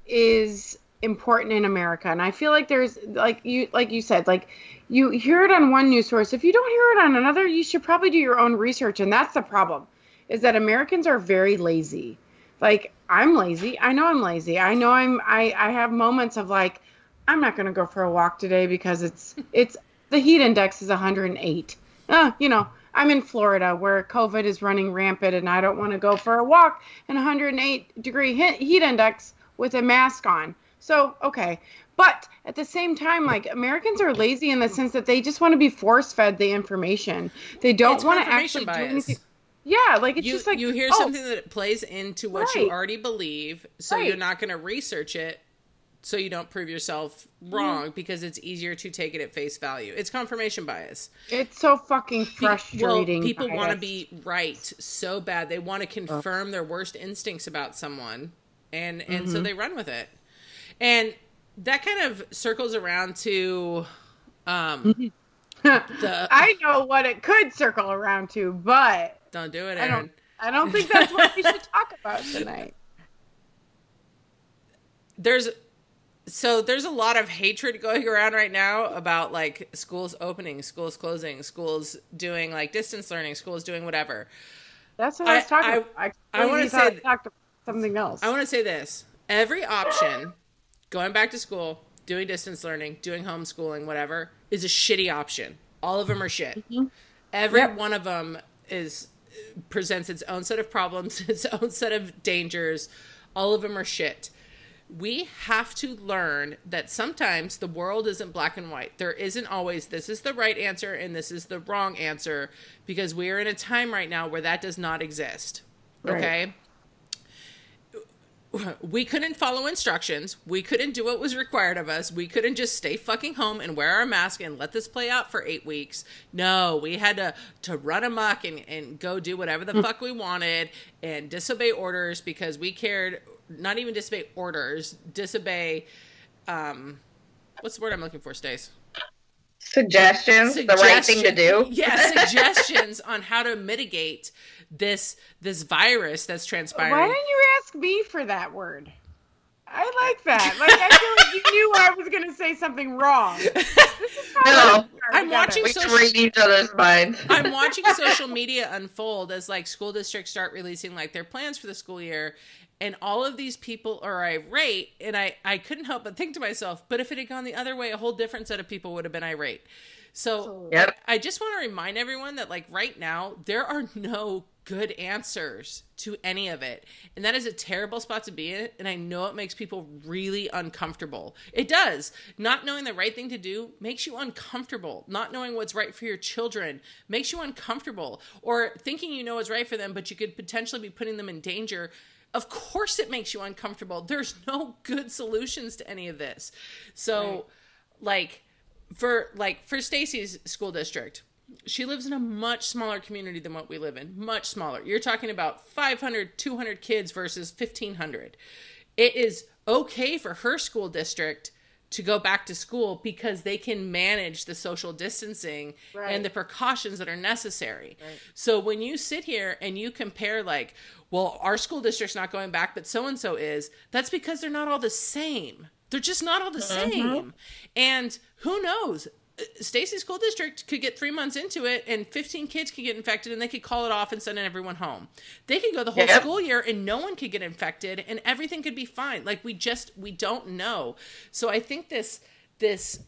is important in America. And I feel like there's like you like you said, like you hear it on one news source. If you don't hear it on another, you should probably do your own research. And that's the problem, is that Americans are very lazy. Like, I'm lazy. I know I'm lazy. I know I'm I, I have moments of like, I'm not gonna go for a walk today because it's it's the heat index is one hundred eight. Uh, you know, I'm in Florida where COVID is running rampant and I don't want to go for a walk in one hundred eight degree heat index with a mask on. So, okay. But at the same time, like, Americans are lazy in the sense that they just want to be force-fed the information. They don't want to actually bias. do anything. Yeah, like, it's you, just like... You hear oh, something that plays into what right. you already believe, so right. you're not going to research it so you don't prove yourself wrong, mm. because it's easier to take it at face value. It's confirmation bias. It's so fucking frustrating. Well, people want to be right so bad. They want to confirm oh. their worst instincts about someone, and, and mm-hmm. so they run with it. And... that kind of circles around to um, the... I know what it could circle around to, but... Don't do it, Aaron. I don't, I don't think that's what we should talk about tonight. There's... So there's a lot of hatred going around right now about, like, schools opening, schools closing, schools doing, like, distance learning, schools doing whatever. That's what I, I was talking I, about. I, I want to say... talked about something else. I want to say this. Every option... going back to school, doing distance learning, doing homeschooling, whatever, is a shitty option. All of them are shit. Mm-hmm. Every yep. one of them is presents its own set of problems, its own set of dangers. All of them are shit. We have to learn that sometimes the world isn't black and white. There isn't always this is the right answer and this is the wrong answer, because we are in a time right now where that does not exist. Okay? Right. We couldn't follow instructions. We couldn't do what was required of us. We couldn't just stay fucking home and wear our mask and let this play out for eight weeks. No, we had to, to run amok and, and go do whatever the fuck we wanted and disobey orders because we cared. Not even disobey orders, disobey, um, what's the word I'm looking for, Stace? Suggestions, the right thing to do. Yeah, suggestions on how to mitigate this this virus that's transpiring. Why didn't you ask me for that word? I like that. Like, I feel like you knew I was going to say something wrong. This is no, I'm watching. We social, read each other's minds. I'm watching social media unfold as like school districts start releasing like their plans for the school year, and all of these people are irate. And I I couldn't help but think to myself, but if it had gone the other way, a whole different set of people would have been irate. So yep. I, I just want to remind everyone that like right now there are no good answers to any of it. And that is a terrible spot to be in. And I know it makes people really uncomfortable. It does. Not knowing the right thing to do makes you uncomfortable. Not knowing what's right for your children makes you uncomfortable. Or thinking you know what's right for them, but you could potentially be putting them in danger. Of course it makes you uncomfortable. There's no good solutions to any of this. So right. like for like for Stacy's school district, she lives in a much smaller community than what we live in. Much smaller. You're talking about five hundred, two hundred kids versus fifteen hundred. It is okay for her school district to go back to school because they can manage the social distancing right. and the precautions that are necessary. Right. So when you sit here and you compare like, well, our school district's not going back, but so-and-so is, that's because they're not all the same. They're just not all the mm-hmm. same. And who knows? Stacy's school district could get three months into it and fifteen kids could get infected and they could call it off and send everyone home. They could go the whole yep. school year and no one could get infected and everything could be fine. Like we just, we don't know. So I think this, this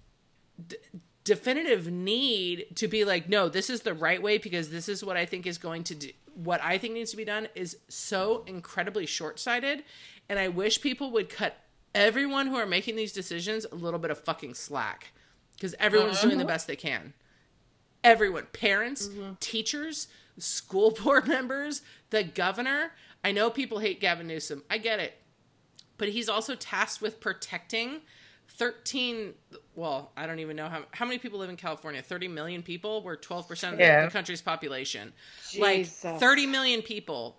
d- definitive need to be like, no, this is the right way because this is what I think is going to do, what I think needs to be done is so incredibly short-sighted. And I wish people would cut everyone who are making these decisions a little bit of fucking slack. Because everyone's uh-huh. doing the best they can. Everyone. Parents, mm-hmm. teachers, school board members, the governor. I know people hate Gavin Newsom. I get it. But he's also tasked with protecting thirteen, well, I don't even know how how many people live in California. thirty million people? We're twelve percent of yeah. the, the country's population. Jesus. Like, thirty million people.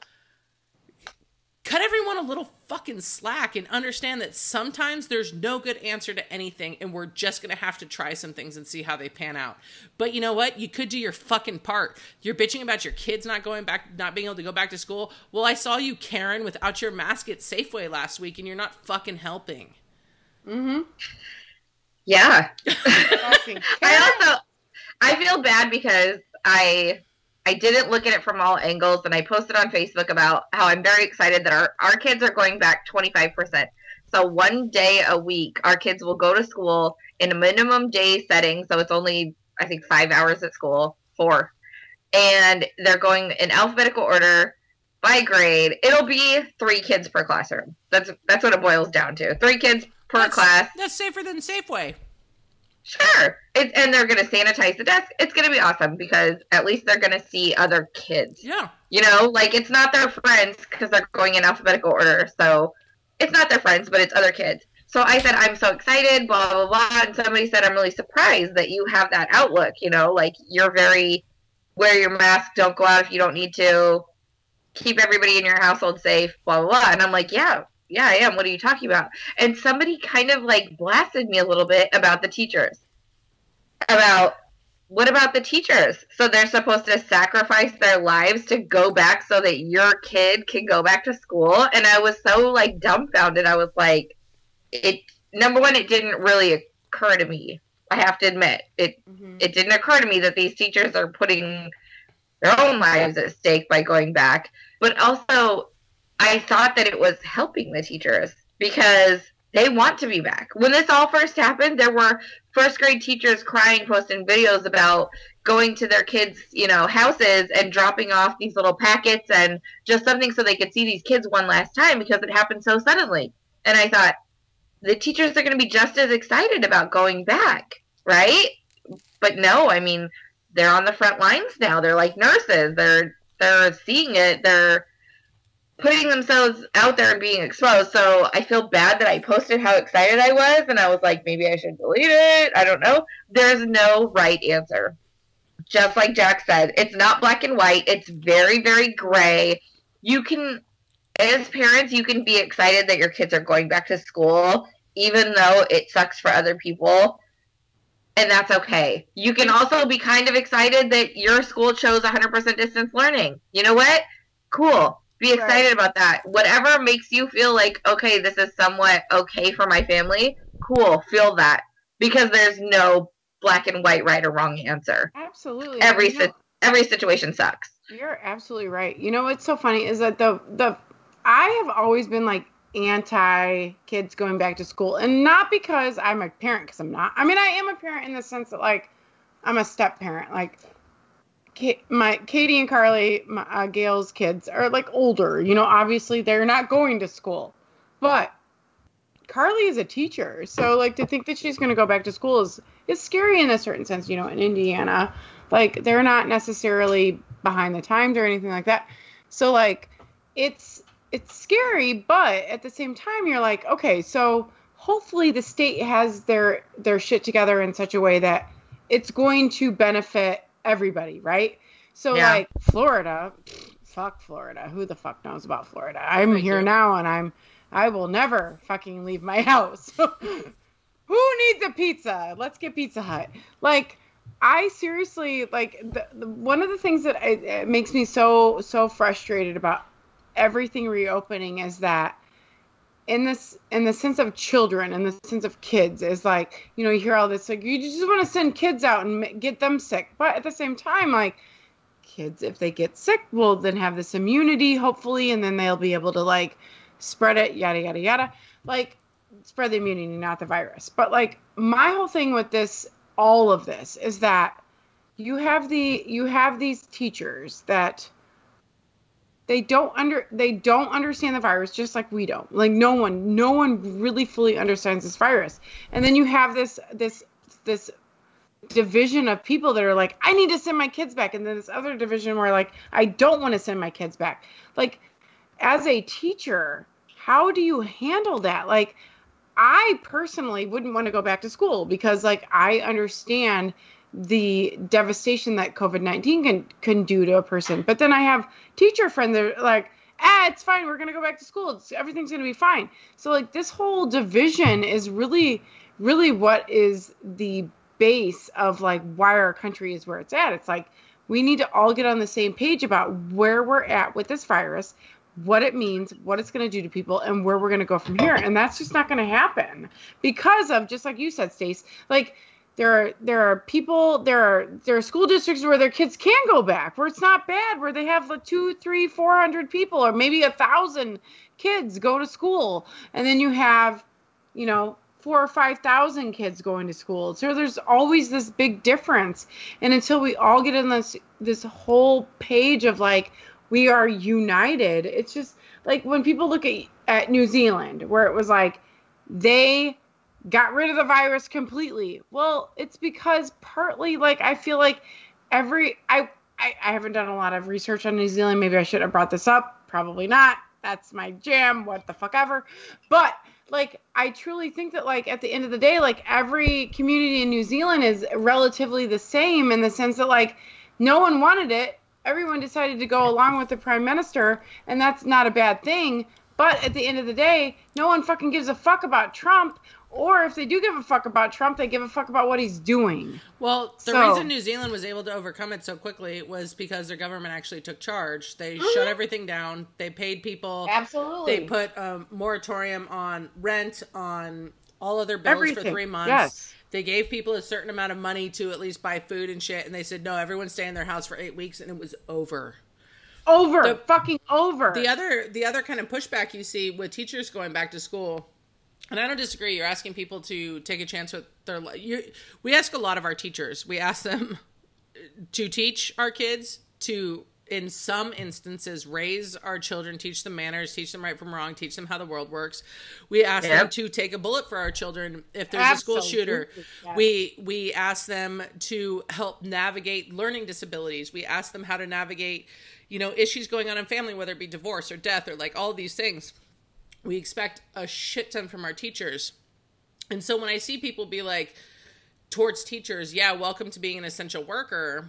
Cut everyone a little fucking slack and understand that sometimes there's no good answer to anything and we're just going to have to try some things and see how they pan out. But you know what? You could do your fucking part. You're bitching about your kids not going back, not being able to go back to school. Well, I saw you, Karen, without your mask at Safeway last week and you're not fucking helping. Mm-hmm. Yeah. I also, I feel bad because I... I didn't look at it from all angles, and I posted on Facebook about how I'm very excited that our, our kids are going back twenty-five percent. So one day a week, our kids will go to school in a minimum day setting. So it's only, I think, five hours at school, four. and they're going in alphabetical order by grade. It'll be three kids per classroom. That's that's what it boils down to. Three kids per that's, class. That's safer than Safeway. Sure. It, and they're going to sanitize the desk. It's going to be awesome because at least they're going to see other kids. Yeah. You know, like it's not their friends because they're going in alphabetical order. So it's not their friends, but it's other kids. So I said, I'm so excited, blah, blah, blah. And somebody said, I'm really surprised that you have that outlook. You know, like you're very, wear your mask, don't go out if you don't need to, keep everybody in your household safe, blah, blah, blah. And I'm like, yeah. Yeah, I am. What are you talking about? And somebody kind of like blasted me a little bit about the teachers. About what about the teachers? So they're supposed to sacrifice their lives to go back so that your kid can go back to school. And I was so like dumbfounded. I was like, it number one, it didn't really occur to me. I have to admit, it mm-hmm. it didn't occur to me that these teachers are putting their own lives at stake by going back. But also, I thought that it was helping the teachers because they want to be back. When this all first happened, there were first grade teachers crying, posting videos about going to their kids, you know, houses and dropping off these little packets and just something so they could see these kids one last time because it happened so suddenly. And I thought, the teachers are going to be just as excited about going back, right? But no, I mean, they're on the front lines now. They're like nurses. They're they're seeing it. They're putting themselves out there and being exposed. So I feel bad that I posted how excited I was, and I was like, maybe I should delete it. I don't know. There's no right answer. Just like Jack said, it's not black and white. It's very, very gray. You can, as parents, you can be excited that your kids are going back to school, even though it sucks for other people. And that's okay. You can also be kind of excited that your school chose one hundred percent distance learning. You know what? Cool. Be excited right. about that. Whatever makes you feel like, okay, this is somewhat okay for my family, cool, feel that. Because there's no black and white, right or wrong answer. Absolutely. Every you know, si- every situation sucks. You're absolutely right. You know what's so funny is that the the I have always been like anti kids going back to school, and not because I'm a parent, because I'm not. I mean, I am a parent in the sense that like I'm a step parent, like. My Katie and Carly, my, uh, Gail's kids are like older, you know, obviously they're not going to school, but Carly is a teacher. So like to think that she's going to go back to school is, is scary in a certain sense, you know, in Indiana, like they're not necessarily behind the times or anything like that. So like it's, it's scary, but at the same time, you're like, okay, so hopefully the state has their, their shit together in such a way that it's going to benefit everybody, right? So yeah. like Florida, fuck Florida. Who the fuck knows about Florida? I'm Thank here you. now, and I'm I will never fucking leave my house. Who needs a pizza? Let's get Pizza Hut. Like I seriously like the, the, one of the things that it, it makes me so so frustrated about everything reopening is that in this in the sense of children, in the sense of kids, is like, you know, you hear all this like you just want to send kids out and get them sick, but at the same time, like kids, if they get sick, will then have this immunity hopefully, and then they'll be able to like spread it, yada yada yada, like spread the immunity, not the virus. But like my whole thing with this, all of this, is that you have the you have these teachers that They don't under they don't understand the virus, just like we don't. Like no one, no one really fully understands this virus. And then you have this this this division of people that are like, I need to send my kids back, and then this other division where like, I don't want to send my kids back. Like, as a teacher, how do you handle that? Like, I personally wouldn't want to go back to school because like I understand the devastation that COVID nineteen can, can do to a person. But then I have teacher friends that are like, ah, it's fine. We're going to go back to school. It's, everything's going to be fine. So like this whole division is really, really what is the base of like why our country is where it's at. It's like, we need to all get on the same page about where we're at with this virus, what it means, what it's going to do to people, and where we're going to go from here. And that's just not going to happen because of, just like you said, Stace, like, There are there are people there are there are school districts where their kids can go back, where it's not bad, where they have like two, three, four hundred people, or maybe a thousand kids go to school, and then you have, you know, four or five thousand kids going to school. So there's always this big difference. And until we all get in this this whole page of like we are united, it's just like when people look at at New Zealand, where it was like they got rid of the virus completely. Well, it's because partly, like, I feel like every, I, I, I haven't done a lot of research on New Zealand. Maybe I should have brought this up. Probably not. That's my jam. What the fuck ever. But, like, I truly think that, like, at the end of the day, like, every community in New Zealand is relatively the same in the sense that, like, no one wanted it. Everyone decided to go along with the prime minister, and that's not a bad thing. But at the end of the day, no one fucking gives a fuck about Trump. Or if they do give a fuck about Trump, they give a fuck about what he's doing. Well, the so, reason New Zealand was able to overcome it so quickly was because their government actually took charge. They shut everything down. They paid people. Absolutely. They put a moratorium on rent, on all of their bills Everything. for three months. Yes. They gave people a certain amount of money to at least buy food and shit. And they said, no, everyone stay in their house for eight weeks. And it was over. Over. The, fucking over. The other, the other kind of pushback you see with teachers going back to school. And I don't disagree. You're asking people to take a chance with their life. We ask a lot of our teachers. We ask them to teach our kids, to, in some instances, raise our children, teach them manners, teach them right from wrong, teach them how the world works. We ask yep. them to take a bullet for our children if there's Absolutely. a school shooter. Yes. We we ask them to help navigate learning disabilities. We ask them how to navigate, you know, issues going on in family, whether it be divorce or death or like all of these things. We expect a shit ton from our teachers. And so when I see people be like, towards teachers, yeah, welcome to being an essential worker,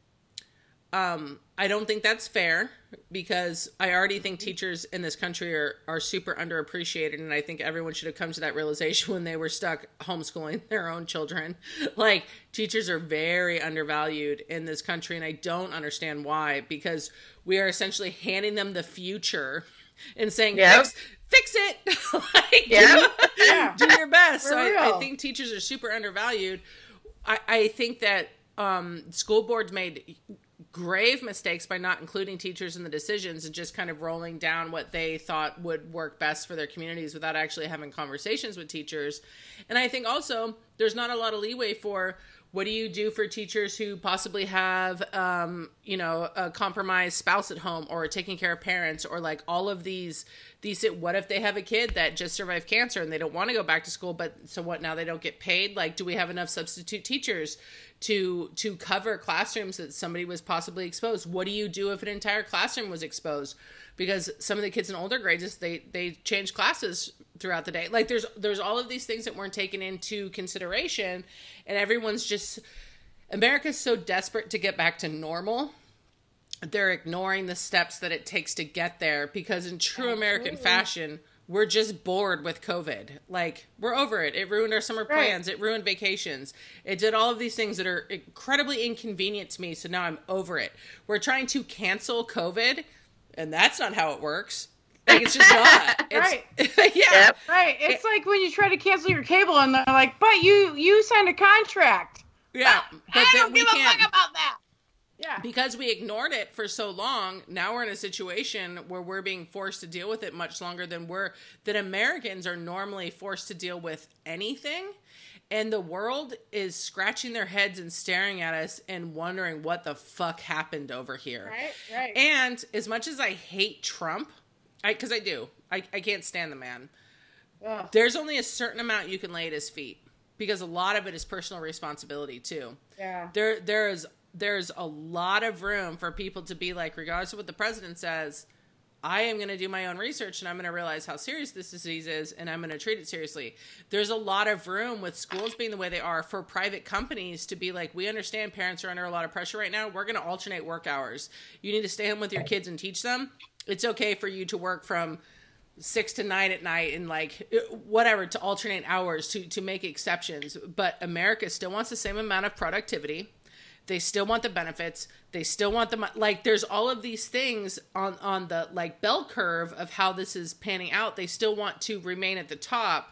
um, I don't think that's fair because I already think teachers in this country are, are super underappreciated. And I think everyone should have come to that realization when they were stuck homeschooling their own children. Like, teachers are very undervalued in this country. And I don't understand why, because we are essentially handing them the future and saying, yep. fix, fix it. Like, yep. do, yeah. do your best. For So real. I, I think teachers are super undervalued. I, I think that um, school boards made grave mistakes by not including teachers in the decisions and just kind of rolling down what they thought would work best for their communities without actually having conversations with teachers. And I think also there's not a lot of leeway for what do you do for teachers who possibly have, um, you know, a compromised spouse at home or taking care of parents or like all of these, these, what if they have a kid that just survived cancer and they don't want to go back to school, but so what, now they don't get paid? Like, do we have enough substitute teachers to, to cover classrooms that somebody was possibly exposed? What do you do if an entire classroom was exposed? Because some of the kids in older grades, they, they change classes throughout the day. Like there's, there's all of these things that weren't taken into consideration, and everyone's just, America's so desperate to get back to normal. They're ignoring the steps that it takes to get there because in true Absolutely. American fashion, we're just bored with COVID. Like, we're over it. It ruined our summer plans. Right. It ruined vacations. It did all of these things that are incredibly inconvenient to me. So now I'm over it. We're trying to cancel COVID. And that's not how it works. Like, it's just not. It's, right. yeah. Yep. Right. It's it, like when you try to cancel your cable and they're like, but you, you signed a contract. Yeah. But but I don't we give can't. a fuck about that. Yeah. Because we ignored it for so long, now we're in a situation where we're being forced to deal with it much longer than we're, that Americans are normally forced to deal with anything. And the world is scratching their heads and staring at us and wondering what the fuck happened over here. Right, right. And as much as I hate Trump, I because I do, I, I can't stand the man. Ugh. There's only a certain amount you can lay at his feet because a lot of it is personal responsibility too. Yeah. There, there is, there's a lot of room for people to be like, regardless of what the president says, I am going to do my own research and I'm going to realize how serious this disease is and I'm going to treat it seriously. There's a lot of room with schools being the way they are for private companies to be like, we understand parents are under a lot of pressure right now. We're going to alternate work hours. You need to stay home with your kids and teach them. It's okay for you to work from six to nine at night and like whatever to alternate hours to, to make exceptions. But America still wants the same amount of productivity. They still want the benefits. They still want the, like, there's all of these things on, on the, like, bell curve of how this is panning out. They still want to remain at the top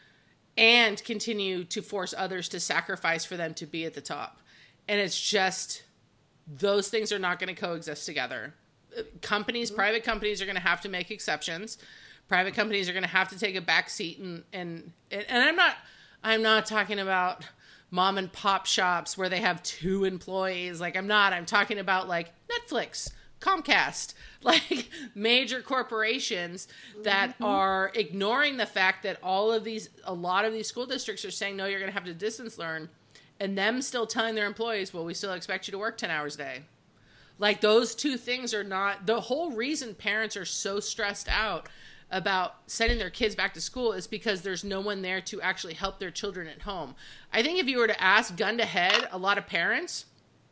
and continue to force others to sacrifice for them to be at the top. And it's just, those things are not going to coexist together. Companies, mm-hmm. private companies are going to have to make exceptions. Private companies are going to have to take a back seat, and, and, and I'm not, I'm not talking about mom and pop shops where they have two employees. Like I'm not, I'm talking about like Netflix, Comcast, like major corporations that mm-hmm. are ignoring the fact that all of these, a lot of these school districts are saying, no, you're going to have to distance learn, and them still telling their employees, well, we still expect you to work ten hours a day. Like those two things are not, the whole reason parents are so stressed out about sending their kids back to school is because there's no one there to actually help their children at home. I think if you were to ask gun to head, a lot of parents,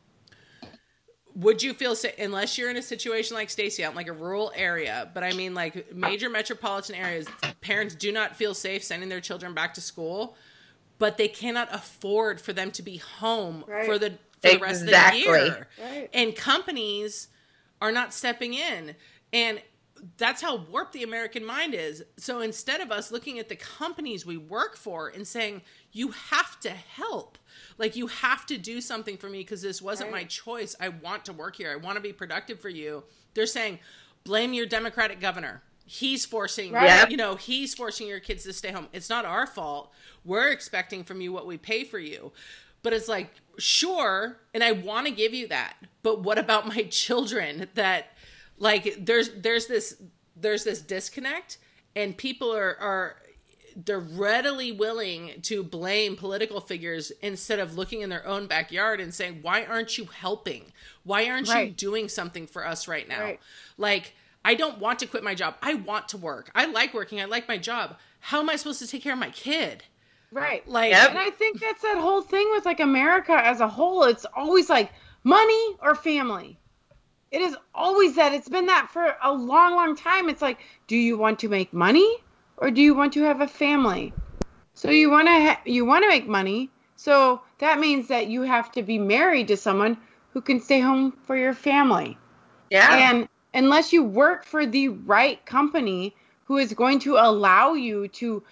would you feel safe, unless you're in a situation like Stacey out in like a rural area, but I mean like major metropolitan areas, parents do not feel safe sending their children back to school, but they cannot afford for them to be home right. for the for the rest exactly. of the year. Right. And companies are not stepping in. And that's how warped the American mind is. So instead of us looking at the companies we work for and saying, you have to help, like you have to do something for me because this wasn't right. my choice. I want to work here. I want to be productive for you. They're saying, blame your Democratic governor. He's forcing, right. you know, he's forcing your kids to stay home. It's not our fault. We're expecting from you what we pay for you. But it's like, sure, and I want to give you that. But what about my children? That, like, there's there's this there's this disconnect, and people are are they're readily willing to blame political figures instead of looking in their own backyard and saying, why aren't you helping? Why aren't right. you doing something for us right now? Right. Like, I don't want to quit my job. I want to work. I like working. I like my job. How am I supposed to take care of my kid? Right. Like, and I think that's that whole thing with like America as a whole. It's always like money or family. It is always that. It's been that for a long, long time. It's like, do you want to make money or do you want to have a family? So you want to ha- you want to make money. So that means that you have to be married to someone who can stay home for your family. Yeah. And unless you work for the right company who is going to allow you to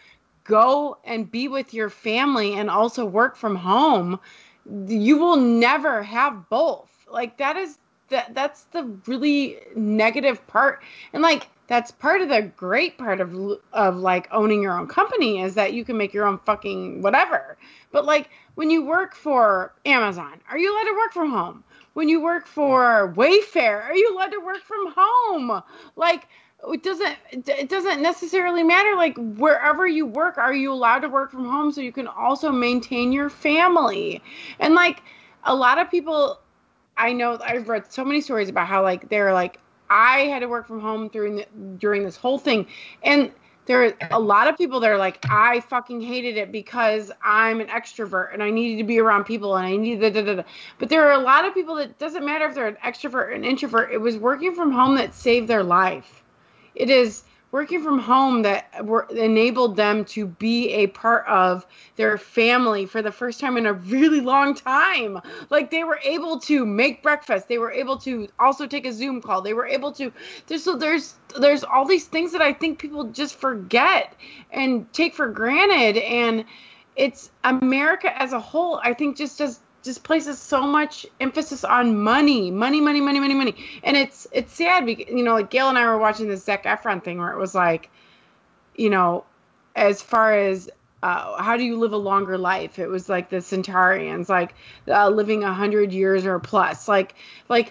go and be with your family and also work from home, you will never have both. Like that is that that's the really negative part. And like that's part of the great part of of like owning your own company is that you can make your own fucking whatever. But like when you work for Amazon, are you allowed to work from home? When you work for Wayfair, are you allowed to work from home? Like it doesn't it doesn't necessarily matter. Like wherever you work, are you allowed to work from home so you can also maintain your family? And like a lot of people, I know I've read so many stories about how like they're like, I had to work from home during the, during this whole thing. And there are a lot of people that are like, I fucking hated it because I'm an extrovert and I needed to be around people and I needed da, da, da. But there are a lot of people that it doesn't matter if they're an extrovert or an introvert. It was working from home that saved their life. It is working from home that were, enabled them to be a part of their family for the first time in a really long time. Like they were able to make breakfast. They were able to also take a Zoom call. They were able to, there's, so there's, there's all these things that I think people just forget and take for granted. And it's America as a whole, I think just does, just places so much emphasis on money, money, money, money, money, money. And it's, it's sad because, you know, like Gail and I were watching this Zac Efron thing where it was like, you know, as far as, uh, how do you live a longer life? It was like the Centaurians, like uh, living a hundred years or plus, like, like,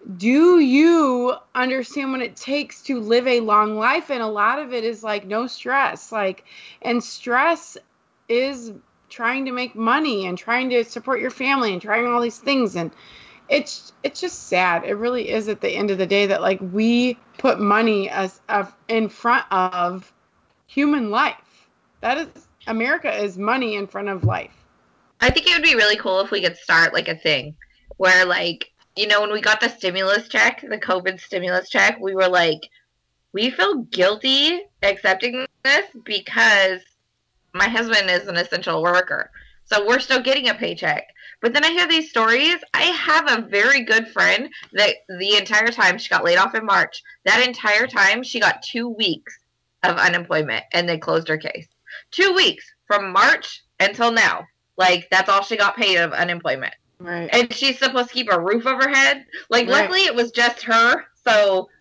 do you understand what it takes to live a long life? And a lot of it is like no stress, like, and stress is trying to make money and trying to support your family and trying all these things. And it's, it's just sad. It really is at the end of the day that like we put money as uh, in front of human life. That is, America is money in front of life. I think it would be really cool if we could start like a thing where like, you know, when we got the stimulus check, the COVID stimulus check, we were like, we feel guilty accepting this because my husband is an essential worker. So we're still getting a paycheck. But then I hear these stories. I have a very good friend that the entire time she got laid off in March, that entire time she got two weeks of unemployment and they closed her case. Two weeks from March until now. Like that's all she got paid of unemployment. Right. And she's supposed to keep a roof over her head. Like right. luckily it was just her. So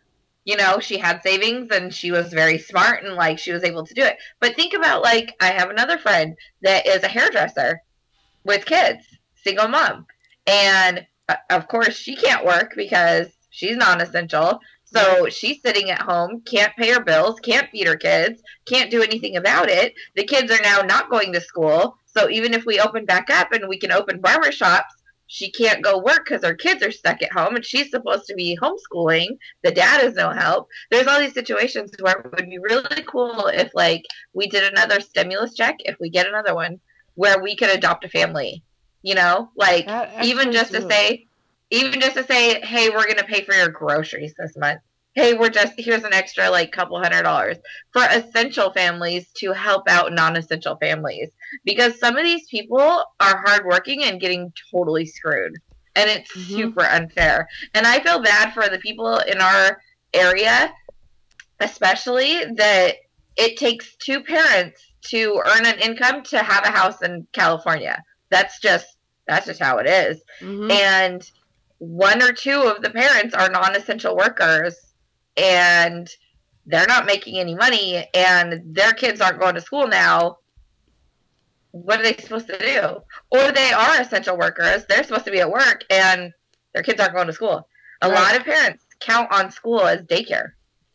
you know, she had savings and she was very smart and like she was able to do it. But think about like I have another friend that is a hairdresser with kids, single mom. And uh, of course she can't work because she's non-essential. So she's sitting at home, can't pay her bills, can't feed her kids, can't do anything about it. The kids are now not going to school. So even if we open back up and we can open barber shops, she can't go work because her kids are stuck at home and she's supposed to be homeschooling. The dad is no help. There's all these situations where it would be really cool if like we did another stimulus check, if we get another one, where we could adopt a family, you know, like even just to say, even just to say, hey, we're going to pay for your groceries this month. Hey, we're just, here's an extra like couple hundred dollars for essential families to help out non-essential families. Because some of these people are hardworking and getting totally screwed. And it's mm-hmm. super unfair. And I feel bad for the people in our area, especially that it takes two parents to earn an income to have a house in California. That's just, that's just how it is. Mm-hmm. And one or two of the parents are non-essential workers and they're not making any money and their kids aren't going to school now. What are they supposed to do? Or they are essential workers. They're supposed to be at work and their kids aren't going to school. A right. lot of parents count on school as daycare.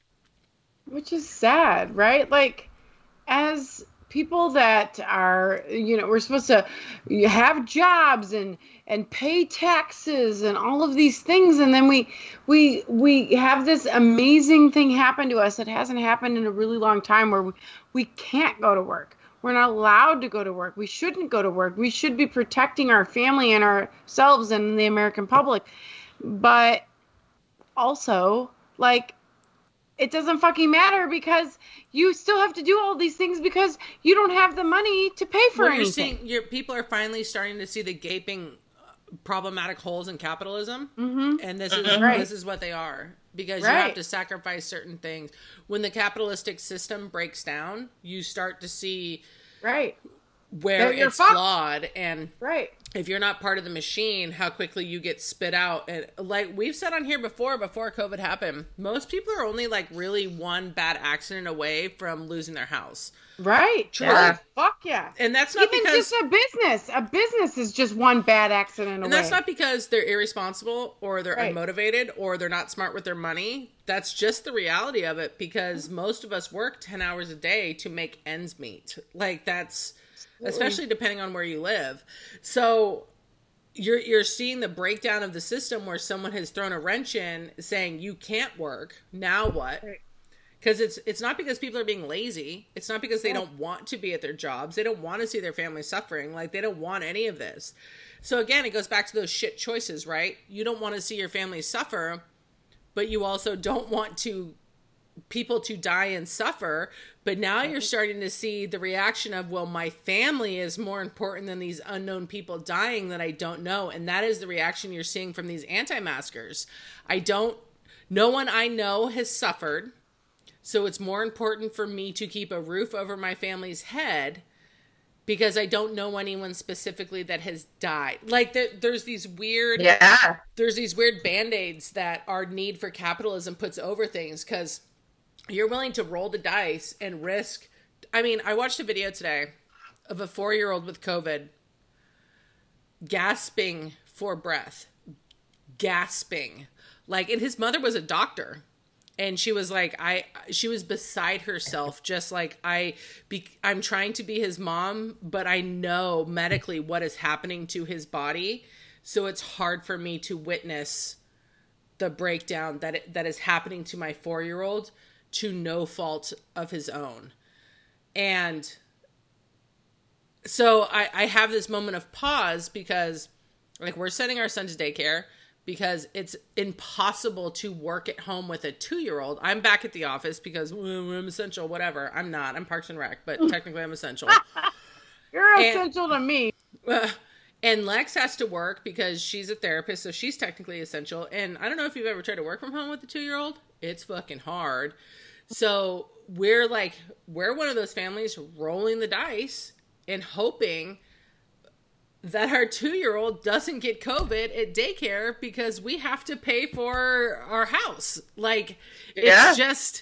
Which is sad, right? Like, as people that are, you know, we're supposed to have jobs and and pay taxes and all of these things, and then we we we have this amazing thing happen to us that hasn't happened in a really long time, where we, we can't go to work. We're not allowed to go to work. We shouldn't go to work. We should be protecting our family and ourselves and the American public. But also, like, it doesn't fucking matter because you still have to do all these things because you don't have the money to pay for well, anything. You're seeing, your people are finally starting to see the gaping problematic holes in capitalism. Mm-hmm. And this is right. this is what they are. Because right. you have to sacrifice certain things. When the capitalistic system breaks down, you start to see right. where it's fucked. flawed. And right. if you're not part of the machine, how quickly you get spit out. And like we've said on here before, before COVID happened, most people are only like really one bad accident away from losing their house. Right. Truly. Yeah. Fuck yeah. And that's not Even because... just a business. A business is just one bad accident away. And that's not because they're irresponsible or they're right. unmotivated or they're not smart with their money. That's just the reality of it, because most of us work ten hours a day to make ends meet. Like that's... Especially depending on where you live. So you're you're seeing the breakdown of the system where someone has thrown a wrench in saying you can't work. Now what? Because it's it's not because people are being lazy. It's not because they don't want to be at their jobs. They don't want to see their family suffering. Like they don't want any of this. So again, it goes back to those shit choices, right? You don't want to see your family suffer, but you also don't want to people to die and suffer. But now you're starting to see the reaction of, well, my family is more important than these unknown people dying that I don't know. And that is the reaction you're seeing from these anti-maskers. I don't, no one I know has suffered. So it's more important for me to keep a roof over my family's head because I don't know anyone specifically that has died. Like there, there's these weird, yeah, there's these weird band-aids that our need for capitalism puts over things, because you're willing to roll the dice and risk. I mean, I watched a video today of a four-year-old with COVID gasping for breath. Gasping. Like, and his mother was a doctor. And she was like, I, she was beside herself. Just like, I, be, I'm trying to be his mom, but I know medically what is happening to his body. So it's hard for me to witness the breakdown that it, that is happening to my four-year-old to no fault of his own. And so I, I have this moment of pause because, like, we're sending our son to daycare because it's impossible to work at home with a two-year-old. I'm back at the office because well, I'm essential, whatever. I'm not. I'm Parks and Rec, but technically I'm essential. You're and, essential to me. Uh, and Lex has to work because she's a therapist, so she's technically essential. And I don't know if you've ever tried to work from home with a two-year-old. It's fucking hard. So we're like, we're one of those families rolling the dice and hoping that our two-year-old doesn't get COVID at daycare because we have to pay for our house. Like, it's yeah. just...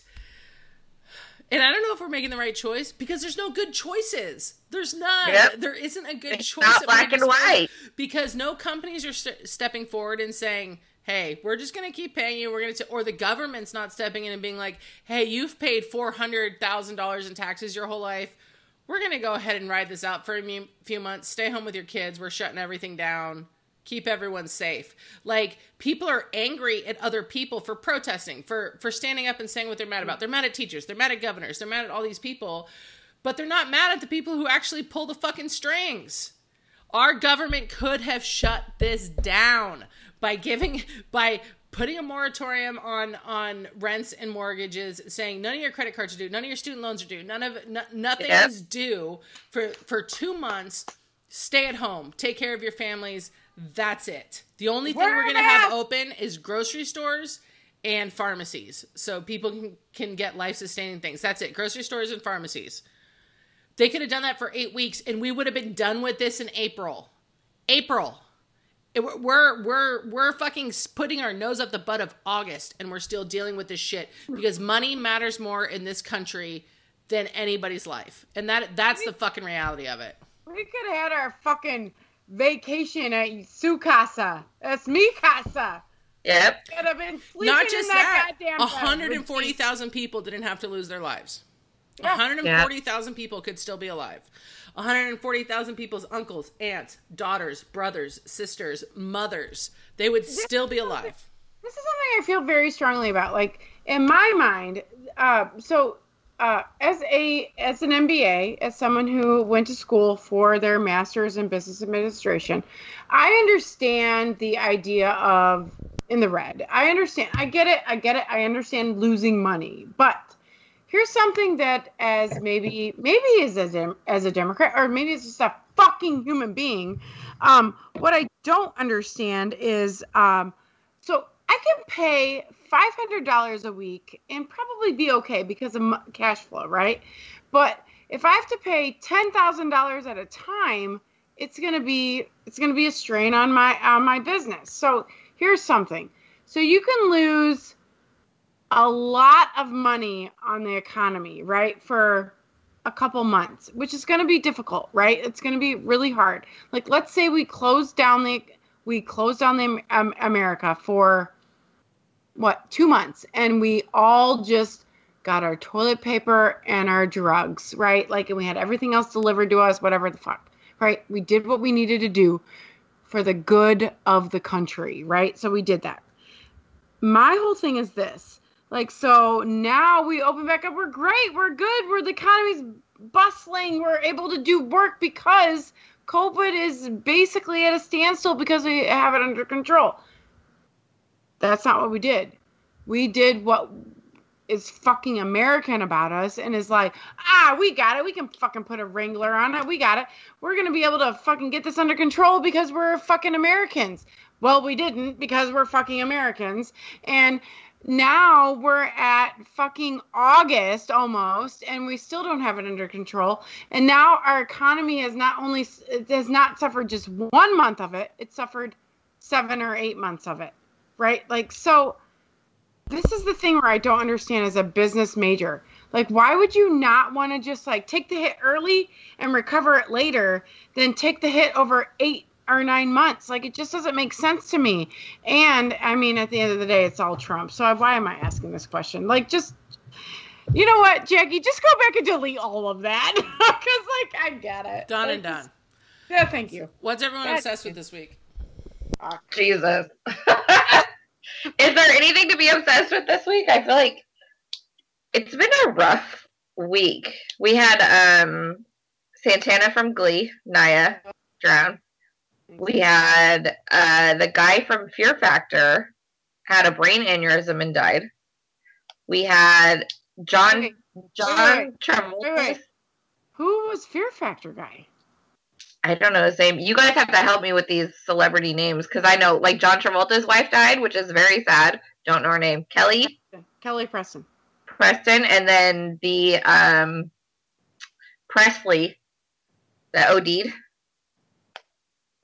And I don't know if we're making the right choice because there's no good choices. There's not. Yep. There isn't a good it's choice. Not black and white. Because no companies are st- stepping forward and saying, hey, we're just going to keep paying you. We're going to, or the government's not stepping in and being like, hey, you've paid four hundred thousand dollars in taxes your whole life. We're going to go ahead and ride this out for a few months. Stay home with your kids. We're shutting everything down. Keep everyone safe. Like, people are angry at other people for protesting, for, for standing up and saying what they're mad about. They're mad at teachers. They're mad at governors. They're mad at all these people. But they're not mad at the people who actually pull the fucking strings. Our government could have shut this down by giving, by putting a moratorium on, on rents and mortgages, saying none of your credit cards are due, none of your student loans are due, none of, no, nothing yep. is due for, for two months. Stay at home. Take care of your families. That's it. The only thing we're, we're going to have open is grocery stores and pharmacies. So people can, can get life-sustaining things. That's it. Grocery stores and pharmacies. They could have done that for eight weeks and we would have been done with this in April. April. It, we're, we're, we're fucking putting our nose up the butt of August and we're still dealing with this shit because money matters more in this country than anybody's life. And that that's the fucking reality of it. We could have had our fucking vacation at su casa. That's mi casa. Yep. Could have been sleeping Not just in that, that. goddamn one hundred forty thousand people didn't have to lose their lives. Yeah. one hundred forty thousand yeah. people could still be alive. one hundred forty thousand people's uncles, aunts, daughters, brothers, sisters, mothers. They would this still be alive. This is something I feel very strongly about. Like, in my mind, uh, so... Uh, as a as an M B A, as someone who went to school for their master's in business administration, I understand the idea of in the red. I understand. I get it. I get it. I understand losing money. But here's something that, as maybe maybe as a as a Democrat, or maybe it's just a fucking human being, um, what I don't understand is, um, so I can pay five hundred dollars a week and probably be okay because of cash flow, right? But if I have to pay ten thousand dollars at a time, it's going to be it's going to be a strain on my on my business. So here's something. So you can lose a lot of money on the economy, right? For a couple months, which is going to be difficult, right? It's going to be really hard. Like, let's say we close down the we close down the um, America for what, two months, and we all just got our toilet paper and our drugs, right? Like, and we had everything else delivered to us, whatever the fuck, right? We did what we needed to do for the good of the country, right? So we did that. My whole thing is this, like, so now we open back up, we're great, we're good, we're the economy's bustling, we're able to do work because COVID is basically at a standstill because we have it under control. That's not what we did. We did what is fucking American about us and is like, ah, we got it. We can fucking put a Wrangler on it. We got it. We're going to be able to fucking get this under control because we're fucking Americans. Well, we didn't because we're fucking Americans. And now we're at fucking August almost, and we still don't have it under control. And now our economy has not only, it has not suffered just one month of it. It suffered seven or eight months of it. Right? Like, so this is the thing where I don't understand as a business major. Like, why would you not want to just, like, take the hit early and recover it later than take the hit over eight or nine months? Like, it just doesn't make sense to me. And, I mean, at the end of the day, it's all Trump. So why am I asking this question? Like, just, you know what, Jackie? Just go back and delete all of that. Because, like, I get it. Done like, and done. Yeah, thank you. What's everyone That's obsessed with this week? Oh, Jesus. Is there anything to be obsessed with this week? I feel like it's been a rough week. We had um, Santana from Glee, Naya, drown. We had uh, the guy from Fear Factor had a brain aneurysm and died. We had John Wait, John wait, Travolta. wait, wait. Who was Fear Factor guy? I don't know his name. You guys have to help me with these celebrity names because I know, like, John Travolta's wife died, which is very sad. Don't know her name. Kelly? Kelly Preston. Preston. And then the um, Presley that OD'd.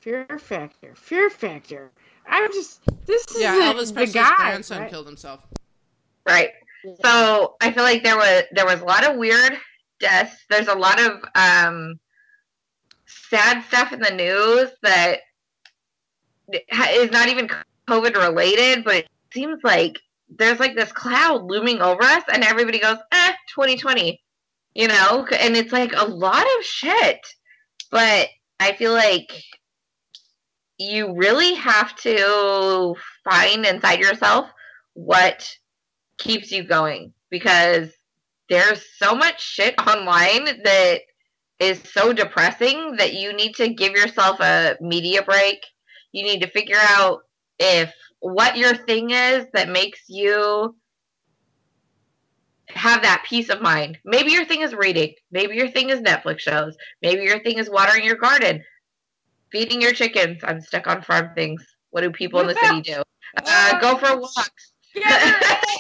Fear factor. Fear factor. I'm just. This is Yeah, the, Elvis the Presley's guy. grandson Right? killed himself. Right. So I feel like there was there was a lot of weird deaths. There's a lot of um, sad stuff in the news that is not even COVID related, but it seems like there's like this cloud looming over us, and everybody goes, "Eh, twenty twenty," you know, and it's like a lot of shit. But I feel like you really have to find inside yourself what keeps you going, because there's so much shit online that is so depressing that you need to give yourself a media break. You need to figure out if what your thing is that makes you have that peace of mind. Maybe your thing is reading. Maybe your thing is Netflix shows. Maybe your thing is watering your garden, feeding your chickens. I'm stuck on farm things. What do people in the city do? Uh, go for walks. Yeah.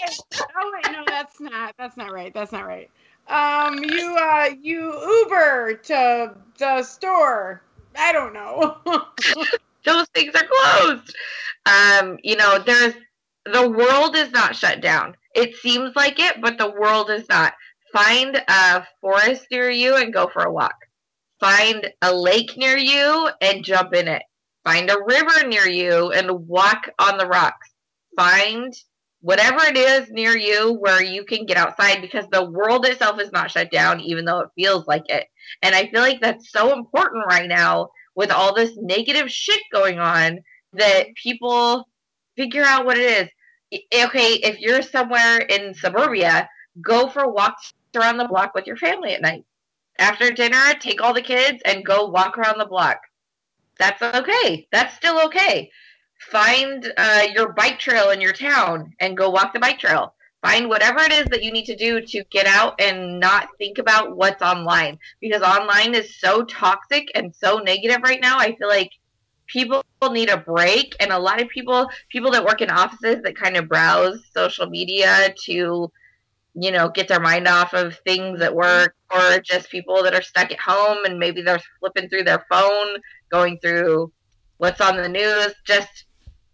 Oh wait, no, that's not. That's not right. That's not right. Um, you uh, you Uber to the store. I don't know. Those things are closed. Um, you know, there's the world is not shut down. It seems like it, but the world is not. Find a forest near you and go for a walk. Find a lake near you and jump in it. Find a river near you and walk on the rocks. Find whatever it is near you where you can get outside, because the world itself is not shut down, even though it feels like it. And I feel like that's so important right now with all this negative shit going on, that people figure out what it is. Okay, if you're somewhere in suburbia, go for walks around the block with your family at night. After dinner, take all the kids and go walk around the block. That's okay. That's still okay. Find uh, your bike trail in your town and go walk the bike trail. Find whatever it is that you need to do to get out and not think about what's online, because online is so toxic and so negative right now. I feel like people need a break, and a lot of people, people that work in offices that kind of browse social media to, you know, get their mind off of things at work, or just people that are stuck at home and maybe they're flipping through their phone, going through what's on the news. Just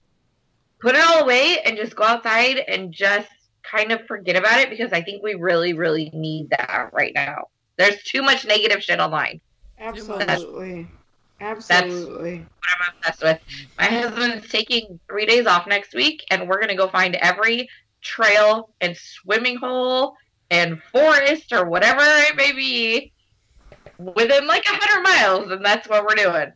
put it all away and just go outside and just kind of forget about it, because I think we really, really need that right now. There's too much negative shit online. Absolutely. Absolutely. That's what I'm obsessed with. My husband's taking three days off next week, and we're going to go find every trail and swimming hole and forest or whatever it may be within like a hundred miles, and that's what we're doing.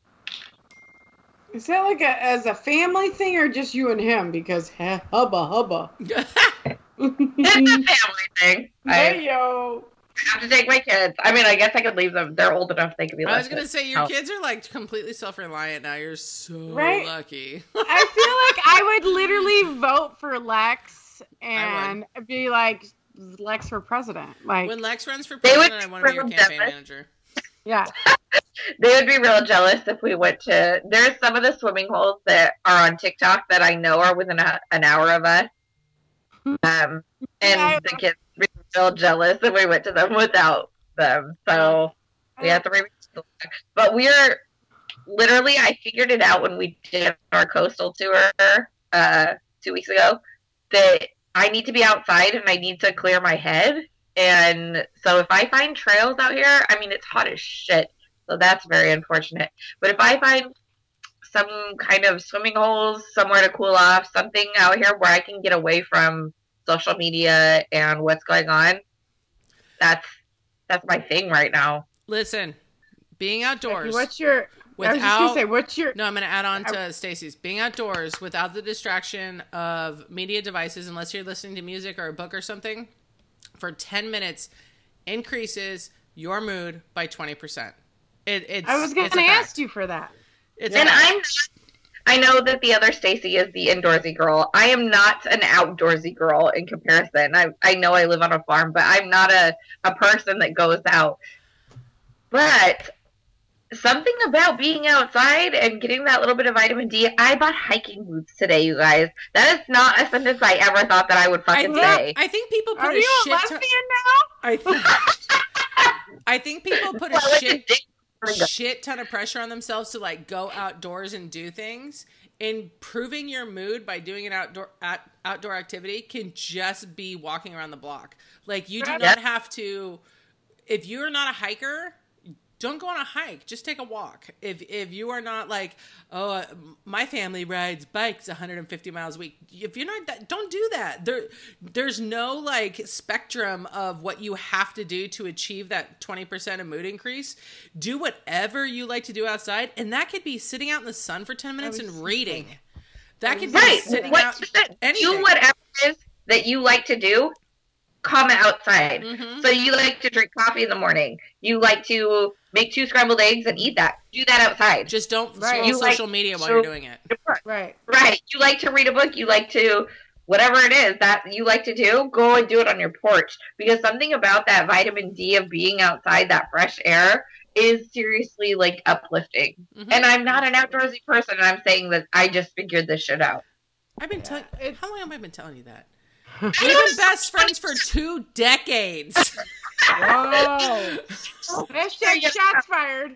Is that like a as a family thing or just you and him? Because huh, hubba hubba. It's a family thing. Hey I yo. have to take my kids. I mean, I guess I could leave them. They're old enough they could be. I was left gonna with- say your oh. kids are like completely self-reliant now. You're so Right? lucky. I feel like I would literally vote for Lex and be like Lex for president. Like, When Lex runs for They would president, I want to be your real campaign jealous. manager. yeah. They would be real jealous if we went to. There's some of the swimming holes that are on TikTok that I know are within a, an hour of us. Um, and Yeah. the kids would be real jealous if we went to them without them. So we have to re- But we're literally, I figured it out when we did our coastal tour uh, two weeks ago, that I need to be outside and I need to clear my head. And so if I find trails out here, I mean, it's hot as shit. So that's very unfortunate. But if I find some kind of swimming holes, somewhere to cool off, something out here where I can get away from social media and what's going on, that's that's my thing right now. Listen, being outdoors What's your? I was just gonna without say, what's your? no, I'm going to add on to Stacy's. Being outdoors without the distraction of media devices, unless you're listening to music or a book or something, for ten minutes increases your mood by twenty percent. It, it's, I was gonna it's a fact. ask you for that. It's And a fact. I'm not, I know that the other Stacy is the indoorsy girl. I am not an outdoorsy girl in comparison. I I know I live on a farm, but I'm not a, a person that goes out. But something about being outside and getting that little bit of vitamin D. I bought hiking boots today, you guys. That is not a sentence I ever thought that I would I fucking think, say. I think people put Are a you a shit lesbian ton- now? I think, I think people put a Well, it's shit a dick. shit ton of pressure on themselves to like go outdoors and do things. Improving your mood by doing an outdoor at, outdoor activity can just be walking around the block. Like you do not have to. If you're not a hiker, don't go on a hike. Just take a walk. If if you are not like, oh, uh, my family rides bikes one hundred fifty miles a week. If you're not that, don't do that. There, there's no like spectrum of what you have to do to achieve that twenty percent of mood increase. Do whatever you like to do outside. And that could be sitting out in the sun for ten minutes and reading. That could be right. sitting what, out. Anything. Do whatever it is that you like to do. Comment outside. Mm-hmm. So you like to drink coffee in the morning. You like to make two scrambled eggs and eat that. Do that outside. Just don't right. scroll you social like, media while so, you're doing it. Right. Right. You like to read a book. You like to, whatever it is that you like to do, go and do it on your porch. Because something about that vitamin D of being outside, that fresh air, is seriously like uplifting. Mm-hmm. And I'm not an outdoorsy person, and I'm saying that I just figured this shit out. I've been telling. How long have I been telling you that? We've been best friends for two decades. Whoa. Hashtag shots fired.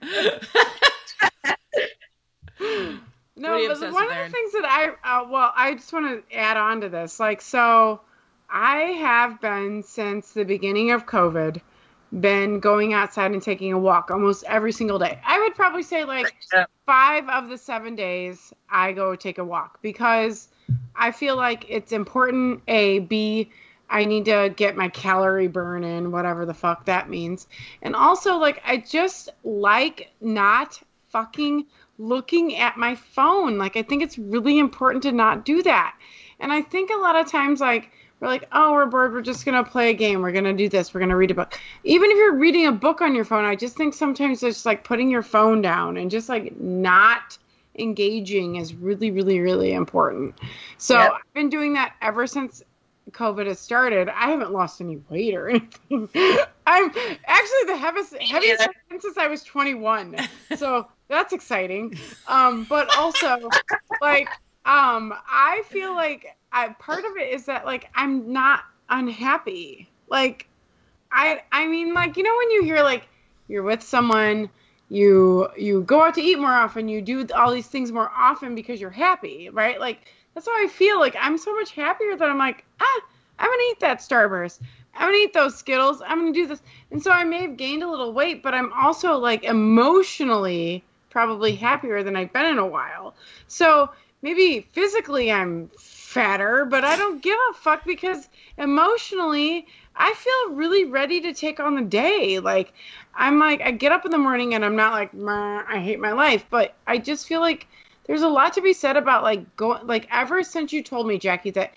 No, but one of the things that I, uh, well, I just want to add on to this. Like, so I have been since the beginning of COVID, been going outside and taking a walk almost every single day. I would probably say like five of the seven days I go take a walk because I feel like it's important. A, B, I need to get my calorie burn in, whatever the fuck that means. And also, like, I just like not fucking looking at my phone. Like, I think it's really important to not do that. And I think a lot of times, like, we're like, oh, we're bored. We're just going to play a game. We're going to do this. We're going to read a book. Even if you're reading a book on your phone, I just think sometimes it's like putting your phone down and just like not engaging is really, really, really important. So yep. I've been doing that ever since COVID has started. I haven't lost any weight or anything. I'm actually the heaviest, heaviest yeah. since I was twenty-one. So that's exciting. Um, but also, like, um, I feel like I, part of it is that, like, I'm not unhappy. Like, I, I mean, like, you know, when you hear, like, you're with someone, you, you go out to eat more often, you do all these things more often because you're happy, right? Like, that's how I feel. Like, I'm so much happier that I'm like, ah, I'm going to eat that Starburst. I'm going to eat those Skittles. I'm going to do this. And so I may have gained a little weight, but I'm also, like, emotionally probably happier than I've been in a while. So maybe physically I'm fatter, but I don't give a fuck because emotionally I feel really ready to take on the day. Like, I'm like, I get up in the morning and I'm not like, I hate my life, but I just feel like there's a lot to be said about, like, going, like, ever since you told me, Jackie, that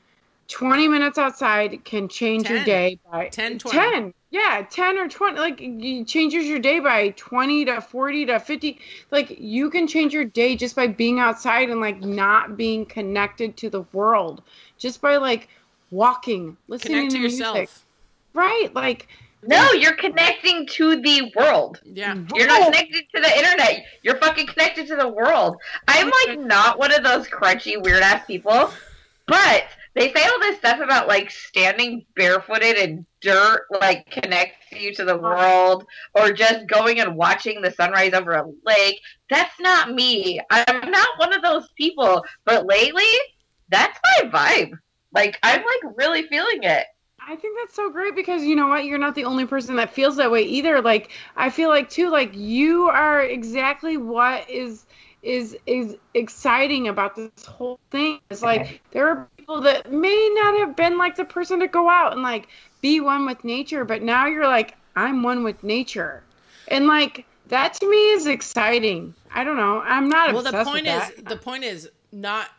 twenty minutes outside can change ten. Your day by ten, twenty. ten. Yeah, ten or twenty. Like, it changes your day by twenty to forty to fifty. Like, you can change your day just by being outside and, like, not being connected to the world. Just by, like, walking, listening Connect to, to yourself. Music. Right, like... No, you're connecting to the world. Yeah. You're not connected to the internet. You're fucking connected to the world. I'm, like, not one of those crunchy, weird-ass people, but they say all this stuff about, like, standing barefooted in dirt, like, connects you to the world, or just going and watching the sunrise over a lake. That's not me. I'm not one of those people. But lately, that's my vibe. Like, I'm, like, really feeling it. I think that's so great because, you know what, you're not the only person that feels that way either. Like, I feel like, too, like, you are exactly what is is is exciting about this whole thing. It's like, there are people that may not have been, like, the person to go out and, like, be one with nature, but now you're like, I'm one with nature. And, like, that to me is exciting. I don't know. I'm not well, obsessed the point with is, that. the point is not...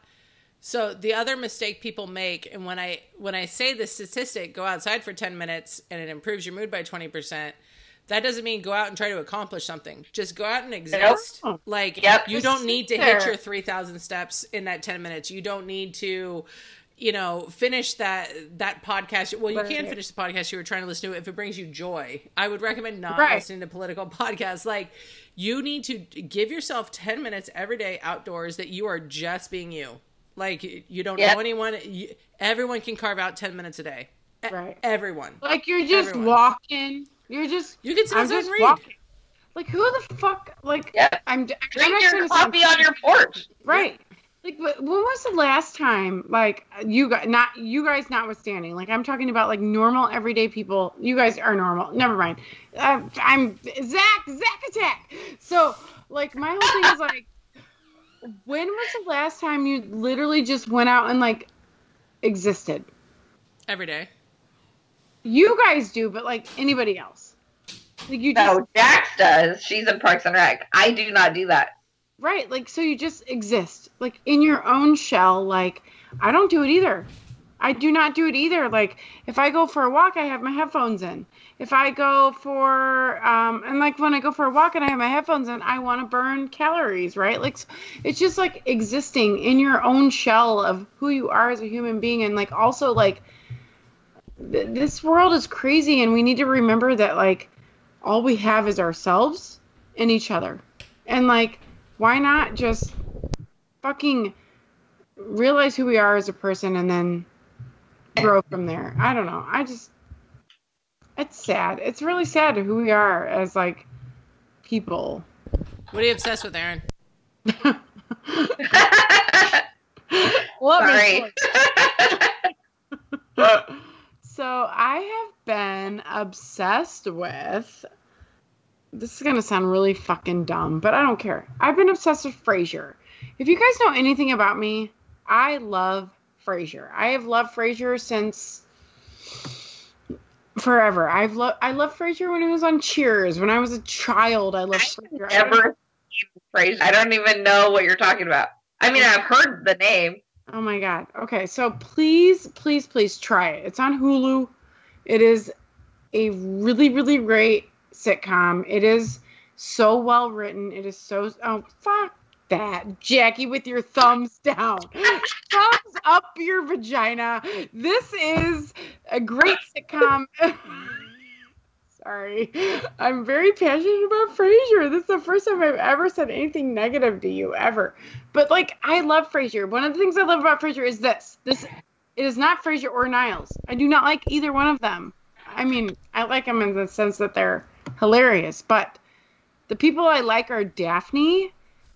So the other mistake people make, and when I when I say the statistic, go outside for ten minutes and it improves your mood by twenty percent, that doesn't mean go out and try to accomplish something. Just go out and exist. Nope. Like, yep. you don't need to hit your three thousand steps in that ten minutes. You don't need to, you know, finish that that podcast. Well, you right. can finish the podcast you were trying to listen to if it brings you joy. I would recommend not right. listening to political podcasts. Like, you need to give yourself ten minutes every day outdoors that you are just being you. Like, you don't yep. know anyone. You, everyone can carve out ten minutes a day. E- right. Everyone. Like, you're just everyone. walking. You're just... You can sit I'm outside just and read. Walking. Like, who the fuck, like, Yeah. I'm, I'm Drink not your trying to coffee sound- on your porch. Right. Like, wh- when was the last time, like, you guys, not, you guys notwithstanding, like, I'm talking about, like, normal, everyday people. You guys are normal. Never mind. Uh, I'm, Zach, Zach attack. So, like, my whole thing is, like, when was the last time you literally just went out and, like, existed? Every day. You guys do, but, like, anybody else? Like, you just, No, Jax does. She's in Parks and Rec. I do not do that. right, like, so you just exist, like, in your own shell. Like, I don't do it either. I do not do it either. Like, if I go for a walk, I have my headphones in. If I go for, um, and, like, when I go for a walk and I have my headphones in, I want to burn calories, right? Like, it's just, like, existing in your own shell of who you are as a human being. And, like, also, like, th- this world is crazy, and we need to remember that, like, all we have is ourselves and each other. And, like, why not just fucking realize who we are as a person and then grow from there? I don't know. I just, it's sad. It's really sad who we are as, like, people. What are you obsessed with, Aaron? Well, Sorry. So I have been obsessed with, this is going to sound really fucking dumb, but I don't care. I've been obsessed with Frasier. If you guys know anything about me, I love Frasier. I have loved Frasier since forever. I've loved I loved Frasier when he was on Cheers. When I was a child, I loved Frasier. I've never seen Frasier. I don't even know what you're talking about. I mean, I've heard the name. Oh my God. Okay, so please, please, please try it. It's on Hulu. It is a really, really great sitcom. It is so well written. It is so, oh, fuck that. Jackie, with your thumbs down. Thumbs up your vagina. This is a great sitcom. Sorry. I'm very passionate about Frasier. This is the first time I've ever said anything negative to you, ever. But, like, I love Frasier. One of the things I love about Frasier is this. This, it is not Frasier or Niles. I do not like either one of them. I mean, I like them in the sense that they're hilarious. But the people I like are Daphne,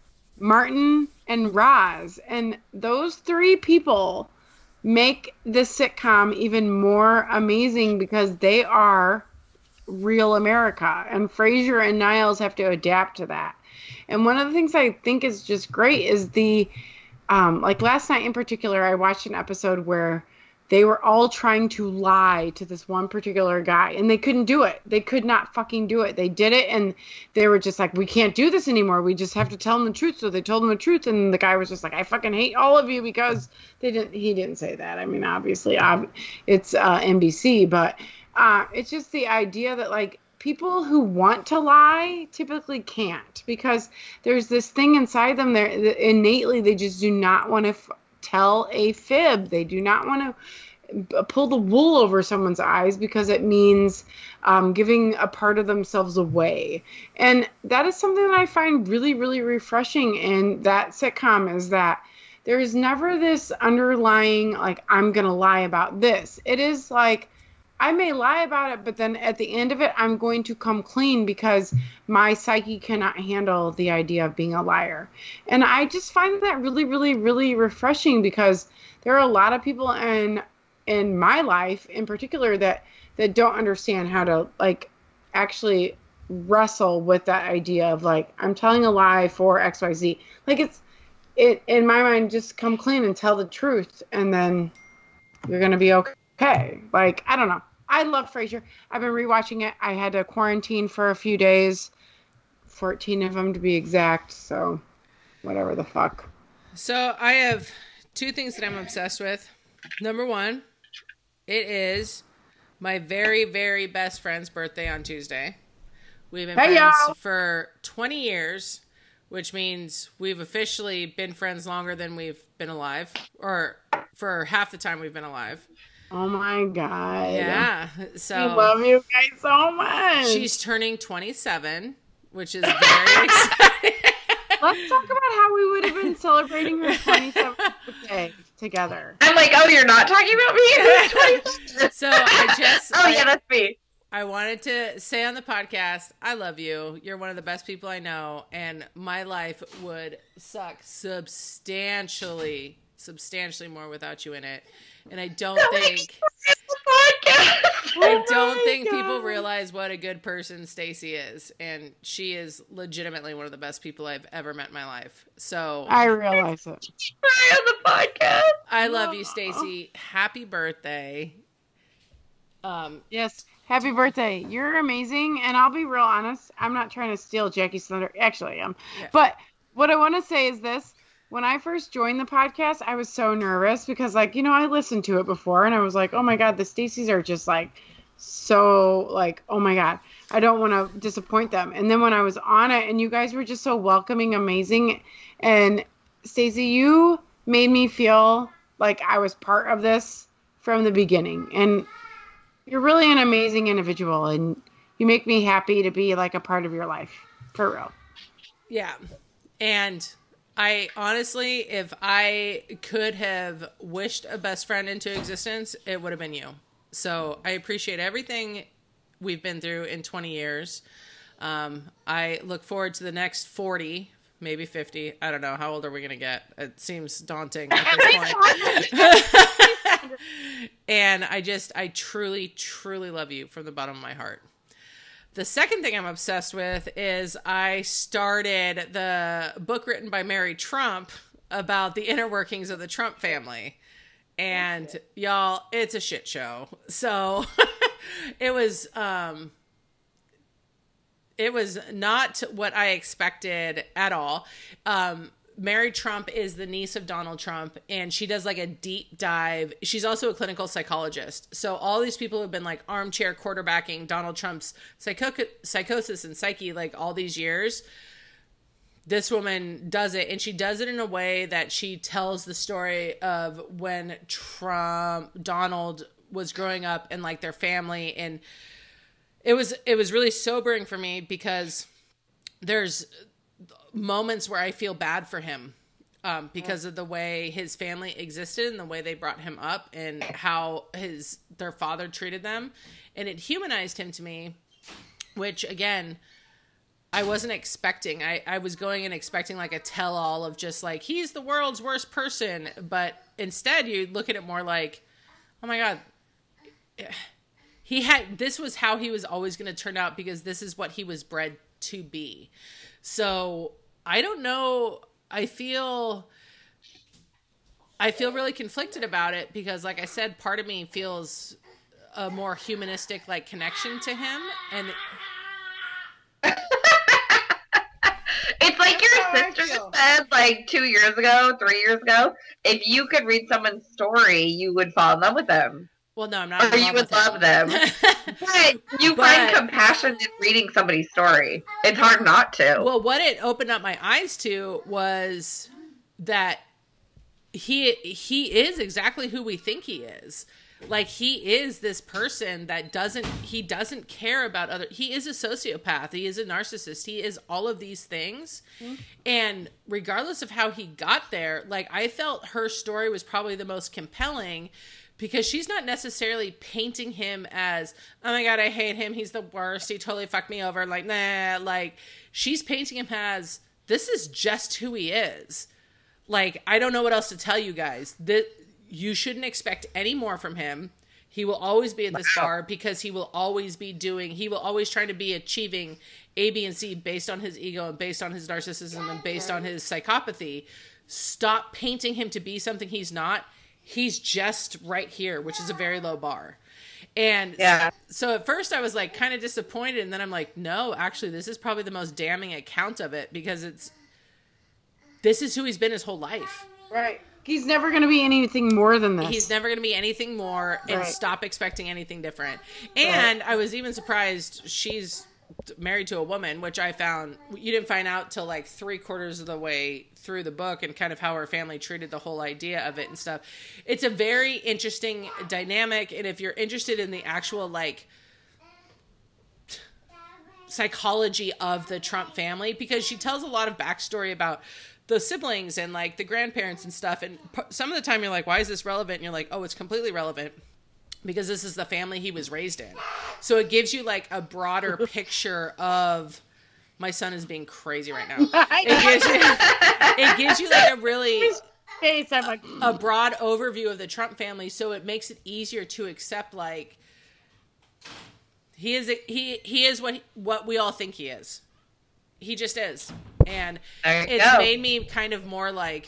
Martin, and Roz. And those three people make this sitcom even more amazing because they are real America, and Frasier and Niles have to adapt to that. And one of the things I think is just great is the um like last night in particular, I watched an episode where they were all trying to lie to this one particular guy, and they couldn't do it. They could not fucking do it. They did it, and they were just like, we can't do this anymore. We just have to tell them the truth. So they told him the truth, and the guy was just like, I fucking hate all of you because they didn't, he didn't say that. I mean, obviously, ob- it's uh, N B C, but uh, it's just the idea that, like, people who want to lie typically can't, because there's this thing inside them there that innately they just do not want to f- tell a fib. They do not want to pull the wool over someone's eyes because it means um, giving a part of themselves away. And that is something that I find really, really refreshing in that sitcom, is that there is never this underlying, like, I'm going to lie about this. It is like, I may lie about it, but then at the end of it, I'm going to come clean because my psyche cannot handle the idea of being a liar. And I just find that really, really, really refreshing, because there are a lot of people in in my life in particular that, that don't understand how to, like, actually wrestle with that idea of, like, I'm telling a lie for X Y Z. Like, it's, it in my mind, just come clean and tell the truth, and then you're going to be okay. Like, I don't know. I love Frasier. I've been rewatching it. I had to quarantine for a few days, fourteen of them to be exact. So, whatever the fuck. So I have two things that I'm obsessed with. Number one, it is my very, very best friend's birthday on Tuesday. We've been Hey, friends y'all. for twenty years, which means we've officially been friends longer than we've been alive, or for half the time we've been alive. Oh my God. Yeah. So I love you guys so much. she's turning twenty-seven, which is very exciting. Let's talk about how we would have been celebrating her twenty-seventh birthday together. I'm like, oh, you're not talking about me? So I just oh, I, yeah, that's me. I wanted to say on the podcast, I love you. You're one of the best people I know, and my life would suck substantially, substantially more without you in it. And I don't No, think podcast. I don't my think God. people realize what a good person Stacy is, and she is legitimately one of the best people I've ever met in my life. So I realize it. on the podcast. I love you, Stacy. Happy birthday. Um, Yes. Happy birthday. You're amazing. And I'll be real honest. I'm not trying to steal Jackie's thunder. Actually, I am. Yeah. But what I want to say is this. When I first joined the podcast, I was so nervous because, like, you know, I listened to it before and I was like, oh my God, the Stacys are just like so like, oh my God, I don't want to disappoint them. And then when I was on it and you guys were just so welcoming, amazing. And Stacey, you made me feel like I was part of this from the beginning. And you're really an amazing individual, and you make me happy to be like a part of your life, for real. yeah. And I honestly, if I could have wished a best friend into existence, it would have been you. So I appreciate everything we've been through in twenty years. Um, I look forward to the next forty, maybe fifty. I don't know. How old are we going to get? It seems daunting at this point. And I just, I truly, truly love you from the bottom of my heart. The second thing I'm obsessed with is I started the book written by Mary Trump about the inner workings of the Trump family. And y'all, it's a shit show. So it was, um, it was not what I expected at all. Um, Mary Trump is the niece of Donald Trump, and she does like a deep dive. She's also a clinical psychologist. So all these people have been like armchair quarterbacking Donald Trump's psycho- psychosis and psyche like all these years. This woman does it, and she does it in a way that she tells the story of when Trump, Donald was growing up and like their family. And it was, it was really sobering for me because there's moments where I feel bad for him um, because of the way his family existed and the way they brought him up and how his their father treated them. And it humanized him to me, which, again, I wasn't expecting. I, I was going and expecting like a tell-all of just like, he's the world's worst person. But instead, you look at it more like, oh my God, he had, this was how he was always going to turn out because this is what he was bred to be. So I don't know. I feel, I feel really conflicted about it because, like I said, part of me feels a more humanistic like connection to him. And It's like your sister said like two years ago, three years ago, if you could read someone's story, you would fall in love with them. well, no, I'm not. Or in you love would with love him. them. But you But- find compassion in reading somebody's story. It's hard not to. Well, what it opened up my eyes to was that he he is exactly who we think he is. Like, he is this person that doesn't, he doesn't care about other, he is a sociopath, he is a narcissist, he is all of these things. Mm-hmm. And regardless of how he got there, like, I felt her story was probably the most compelling because she's not necessarily painting him as, oh my God, I hate him, he's the worst, he totally fucked me over, like, nah, like, she's painting him as, this is just who he is. Like, I don't know what else to tell you guys. That you shouldn't expect any more from him. He will always be at this bar because he will always be doing, he will always try to be achieving A, B, and C based on his ego and based on his narcissism and based on his psychopathy. Stop painting him to be something he's not. He's just right here, which is a very low bar. And yeah. so at first I was like kind of disappointed. And then I'm like, no, actually, this is probably the most damning account of it because it's, this is who he's been his whole life. Right. He's never going to be anything more than this. He's never going to be anything more, and Right. stop expecting anything different. And right. I was even surprised she's married to a woman, which I found, you didn't find out till like three quarters of the way through the book and kind of how her family treated the whole idea of it and stuff. It's a very interesting dynamic. And if you're interested in the actual like psychology of the Trump family, because she tells a lot of backstory about the siblings and like the grandparents and stuff. And p- some of the time you're like, why is this relevant? And you're like, oh, it's completely relevant because this is the family he was raised in. So it gives you like a broader picture of my son is being crazy right now. It gives you, it gives you like a really a broad overview of the Trump family. So it makes it easier to accept like he is he he is what what we all think he is. He just is. And it's go. made me kind of more like,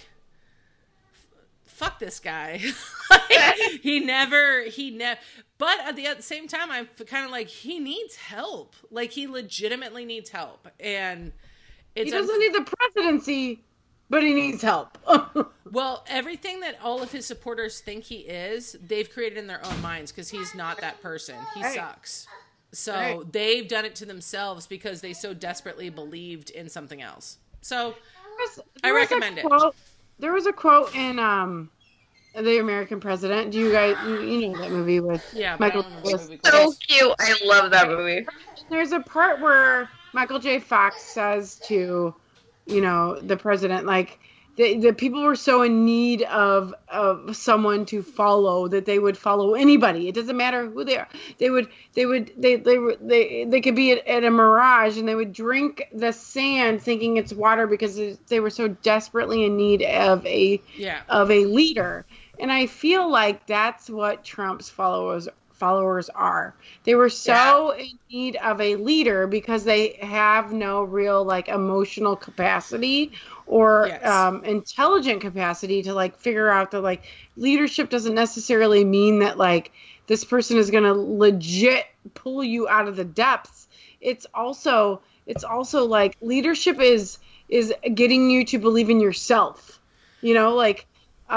fuck this guy. Like, he never, he never, but at the, at the same time, I'm kind of like, he needs help. Like, he legitimately needs help. And it's. He doesn't un- need the presidency, but he needs help. Well, everything that all of his supporters think he is, they've created in their own minds because he's not that person. He right. sucks. So right. they've done it to themselves because they so desperately believed in something else. So there was, there I recommend it. Quote, there was a quote in um, The American President. Do you guys, you, you know that movie with yeah, Michael J. So cute. I love that movie. There's a part where Michael J. Fox says to, you know, the president, like, the, the people were so in need of of someone to follow that they would follow anybody. It doesn't matter who they are. They would they would they they were, they, they could be at, at a mirage and they would drink the sand thinking it's water because they were so desperately in need of a yeah. of a leader. And I feel like that's what Trump's followers followers are. They were so yeah. in need of a leader because they have no real like emotional capacity or yes. um, intelligent capacity to like figure out that like leadership doesn't necessarily mean that like this person is going to legit pull you out of the depths. It's also it's also like leadership is is getting you to believe in yourself. You know, like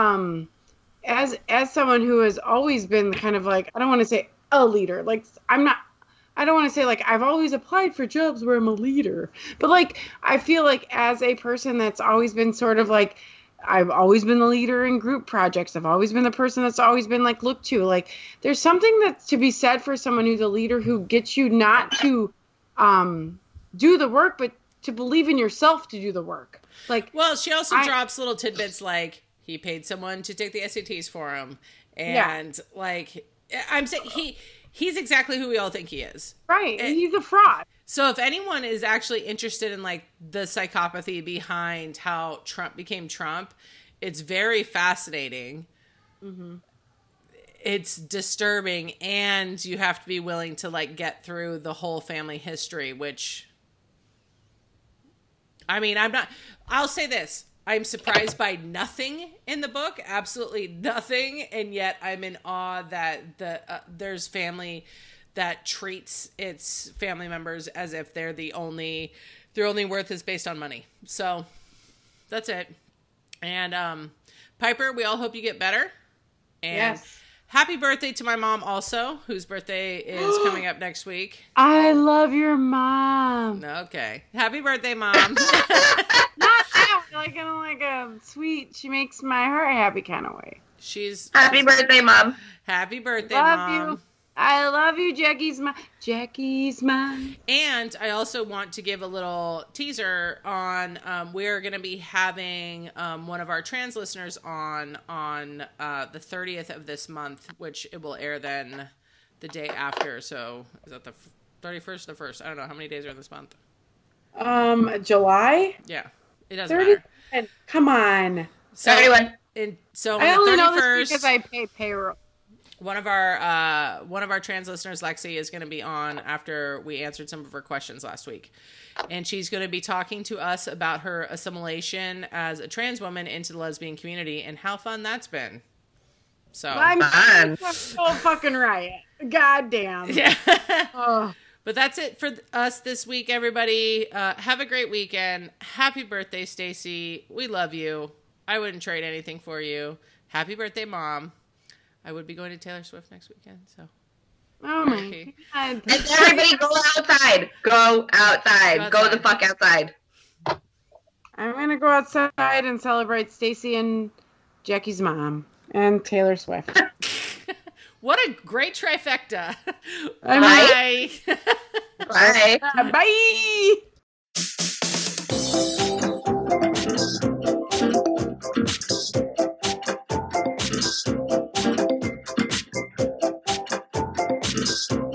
um As as someone who has always been kind of like, I don't want to say a leader. Like, I'm not, I don't want to say like, I've always applied for jobs where I'm a leader. But like, I feel like as a person that's always been sort of like, I've always been the leader in group projects. I've always been the person that's always been like looked to. Like, there's something that's to be said for someone who's a leader who gets you not to um, do the work, but to believe in yourself to do the work. Like, well, she also I, drops little tidbits like, he paid someone to take the S A Ts for him. And yeah. like, I'm saying he, he's exactly who we all think he is. Right. And he's a fraud. So if anyone is actually interested in like the psychopathy behind how Trump became Trump, it's very fascinating. Mm-hmm. It's disturbing. And you have to be willing to like get through the whole family history, which, I mean, I'm not, I'll say this. I'm surprised by nothing in the book, absolutely nothing, and yet I'm in awe that the uh, there's family that treats its family members as if they're the only their only worth is based on money. So that's it. And um, Piper, we all hope you get better. And yes. Happy birthday to my mom also, whose birthday is coming up next week. I love your mom. Okay. Happy birthday, Mom. Not that like in like a sweet, she makes my heart happy kind of way. She's happy birthday, Mom. Happy birthday, love Mom. You. I love you, Jackie's mom. Jackie's mom. And I also want to give a little teaser on um, we're going to be having um, one of our trans listeners on on uh, the thirtieth of this month, which it will air then the day after. So is that the thirty-first or the first? I don't know. How many days are in this month? Um, July? Yeah. It doesn't thirty matter. Come on. So, thirty-one. In, so on I the only thirty-first, know this because I pay payroll. One of our uh, one of our trans listeners, Lexi, is going to be on after we answered some of her questions last week, and she's going to be talking to us about her assimilation as a trans woman into the lesbian community and how fun that's been. So I'm fun. so fucking right. God damn. Yeah. Oh. But that's it for us this week, everybody. Uh, have a great weekend. Happy birthday, Stacy. We love you. I wouldn't trade anything for you. Happy birthday, Mom. I would be going to Taylor Swift next weekend, so. Oh my God. And everybody go outside. Go outside. Go Go outside. the fuck outside. I'm going to go outside and celebrate Stacy and Jackie's mom and Taylor Swift. What a great trifecta. Bye. Bye. Bye. Delicious.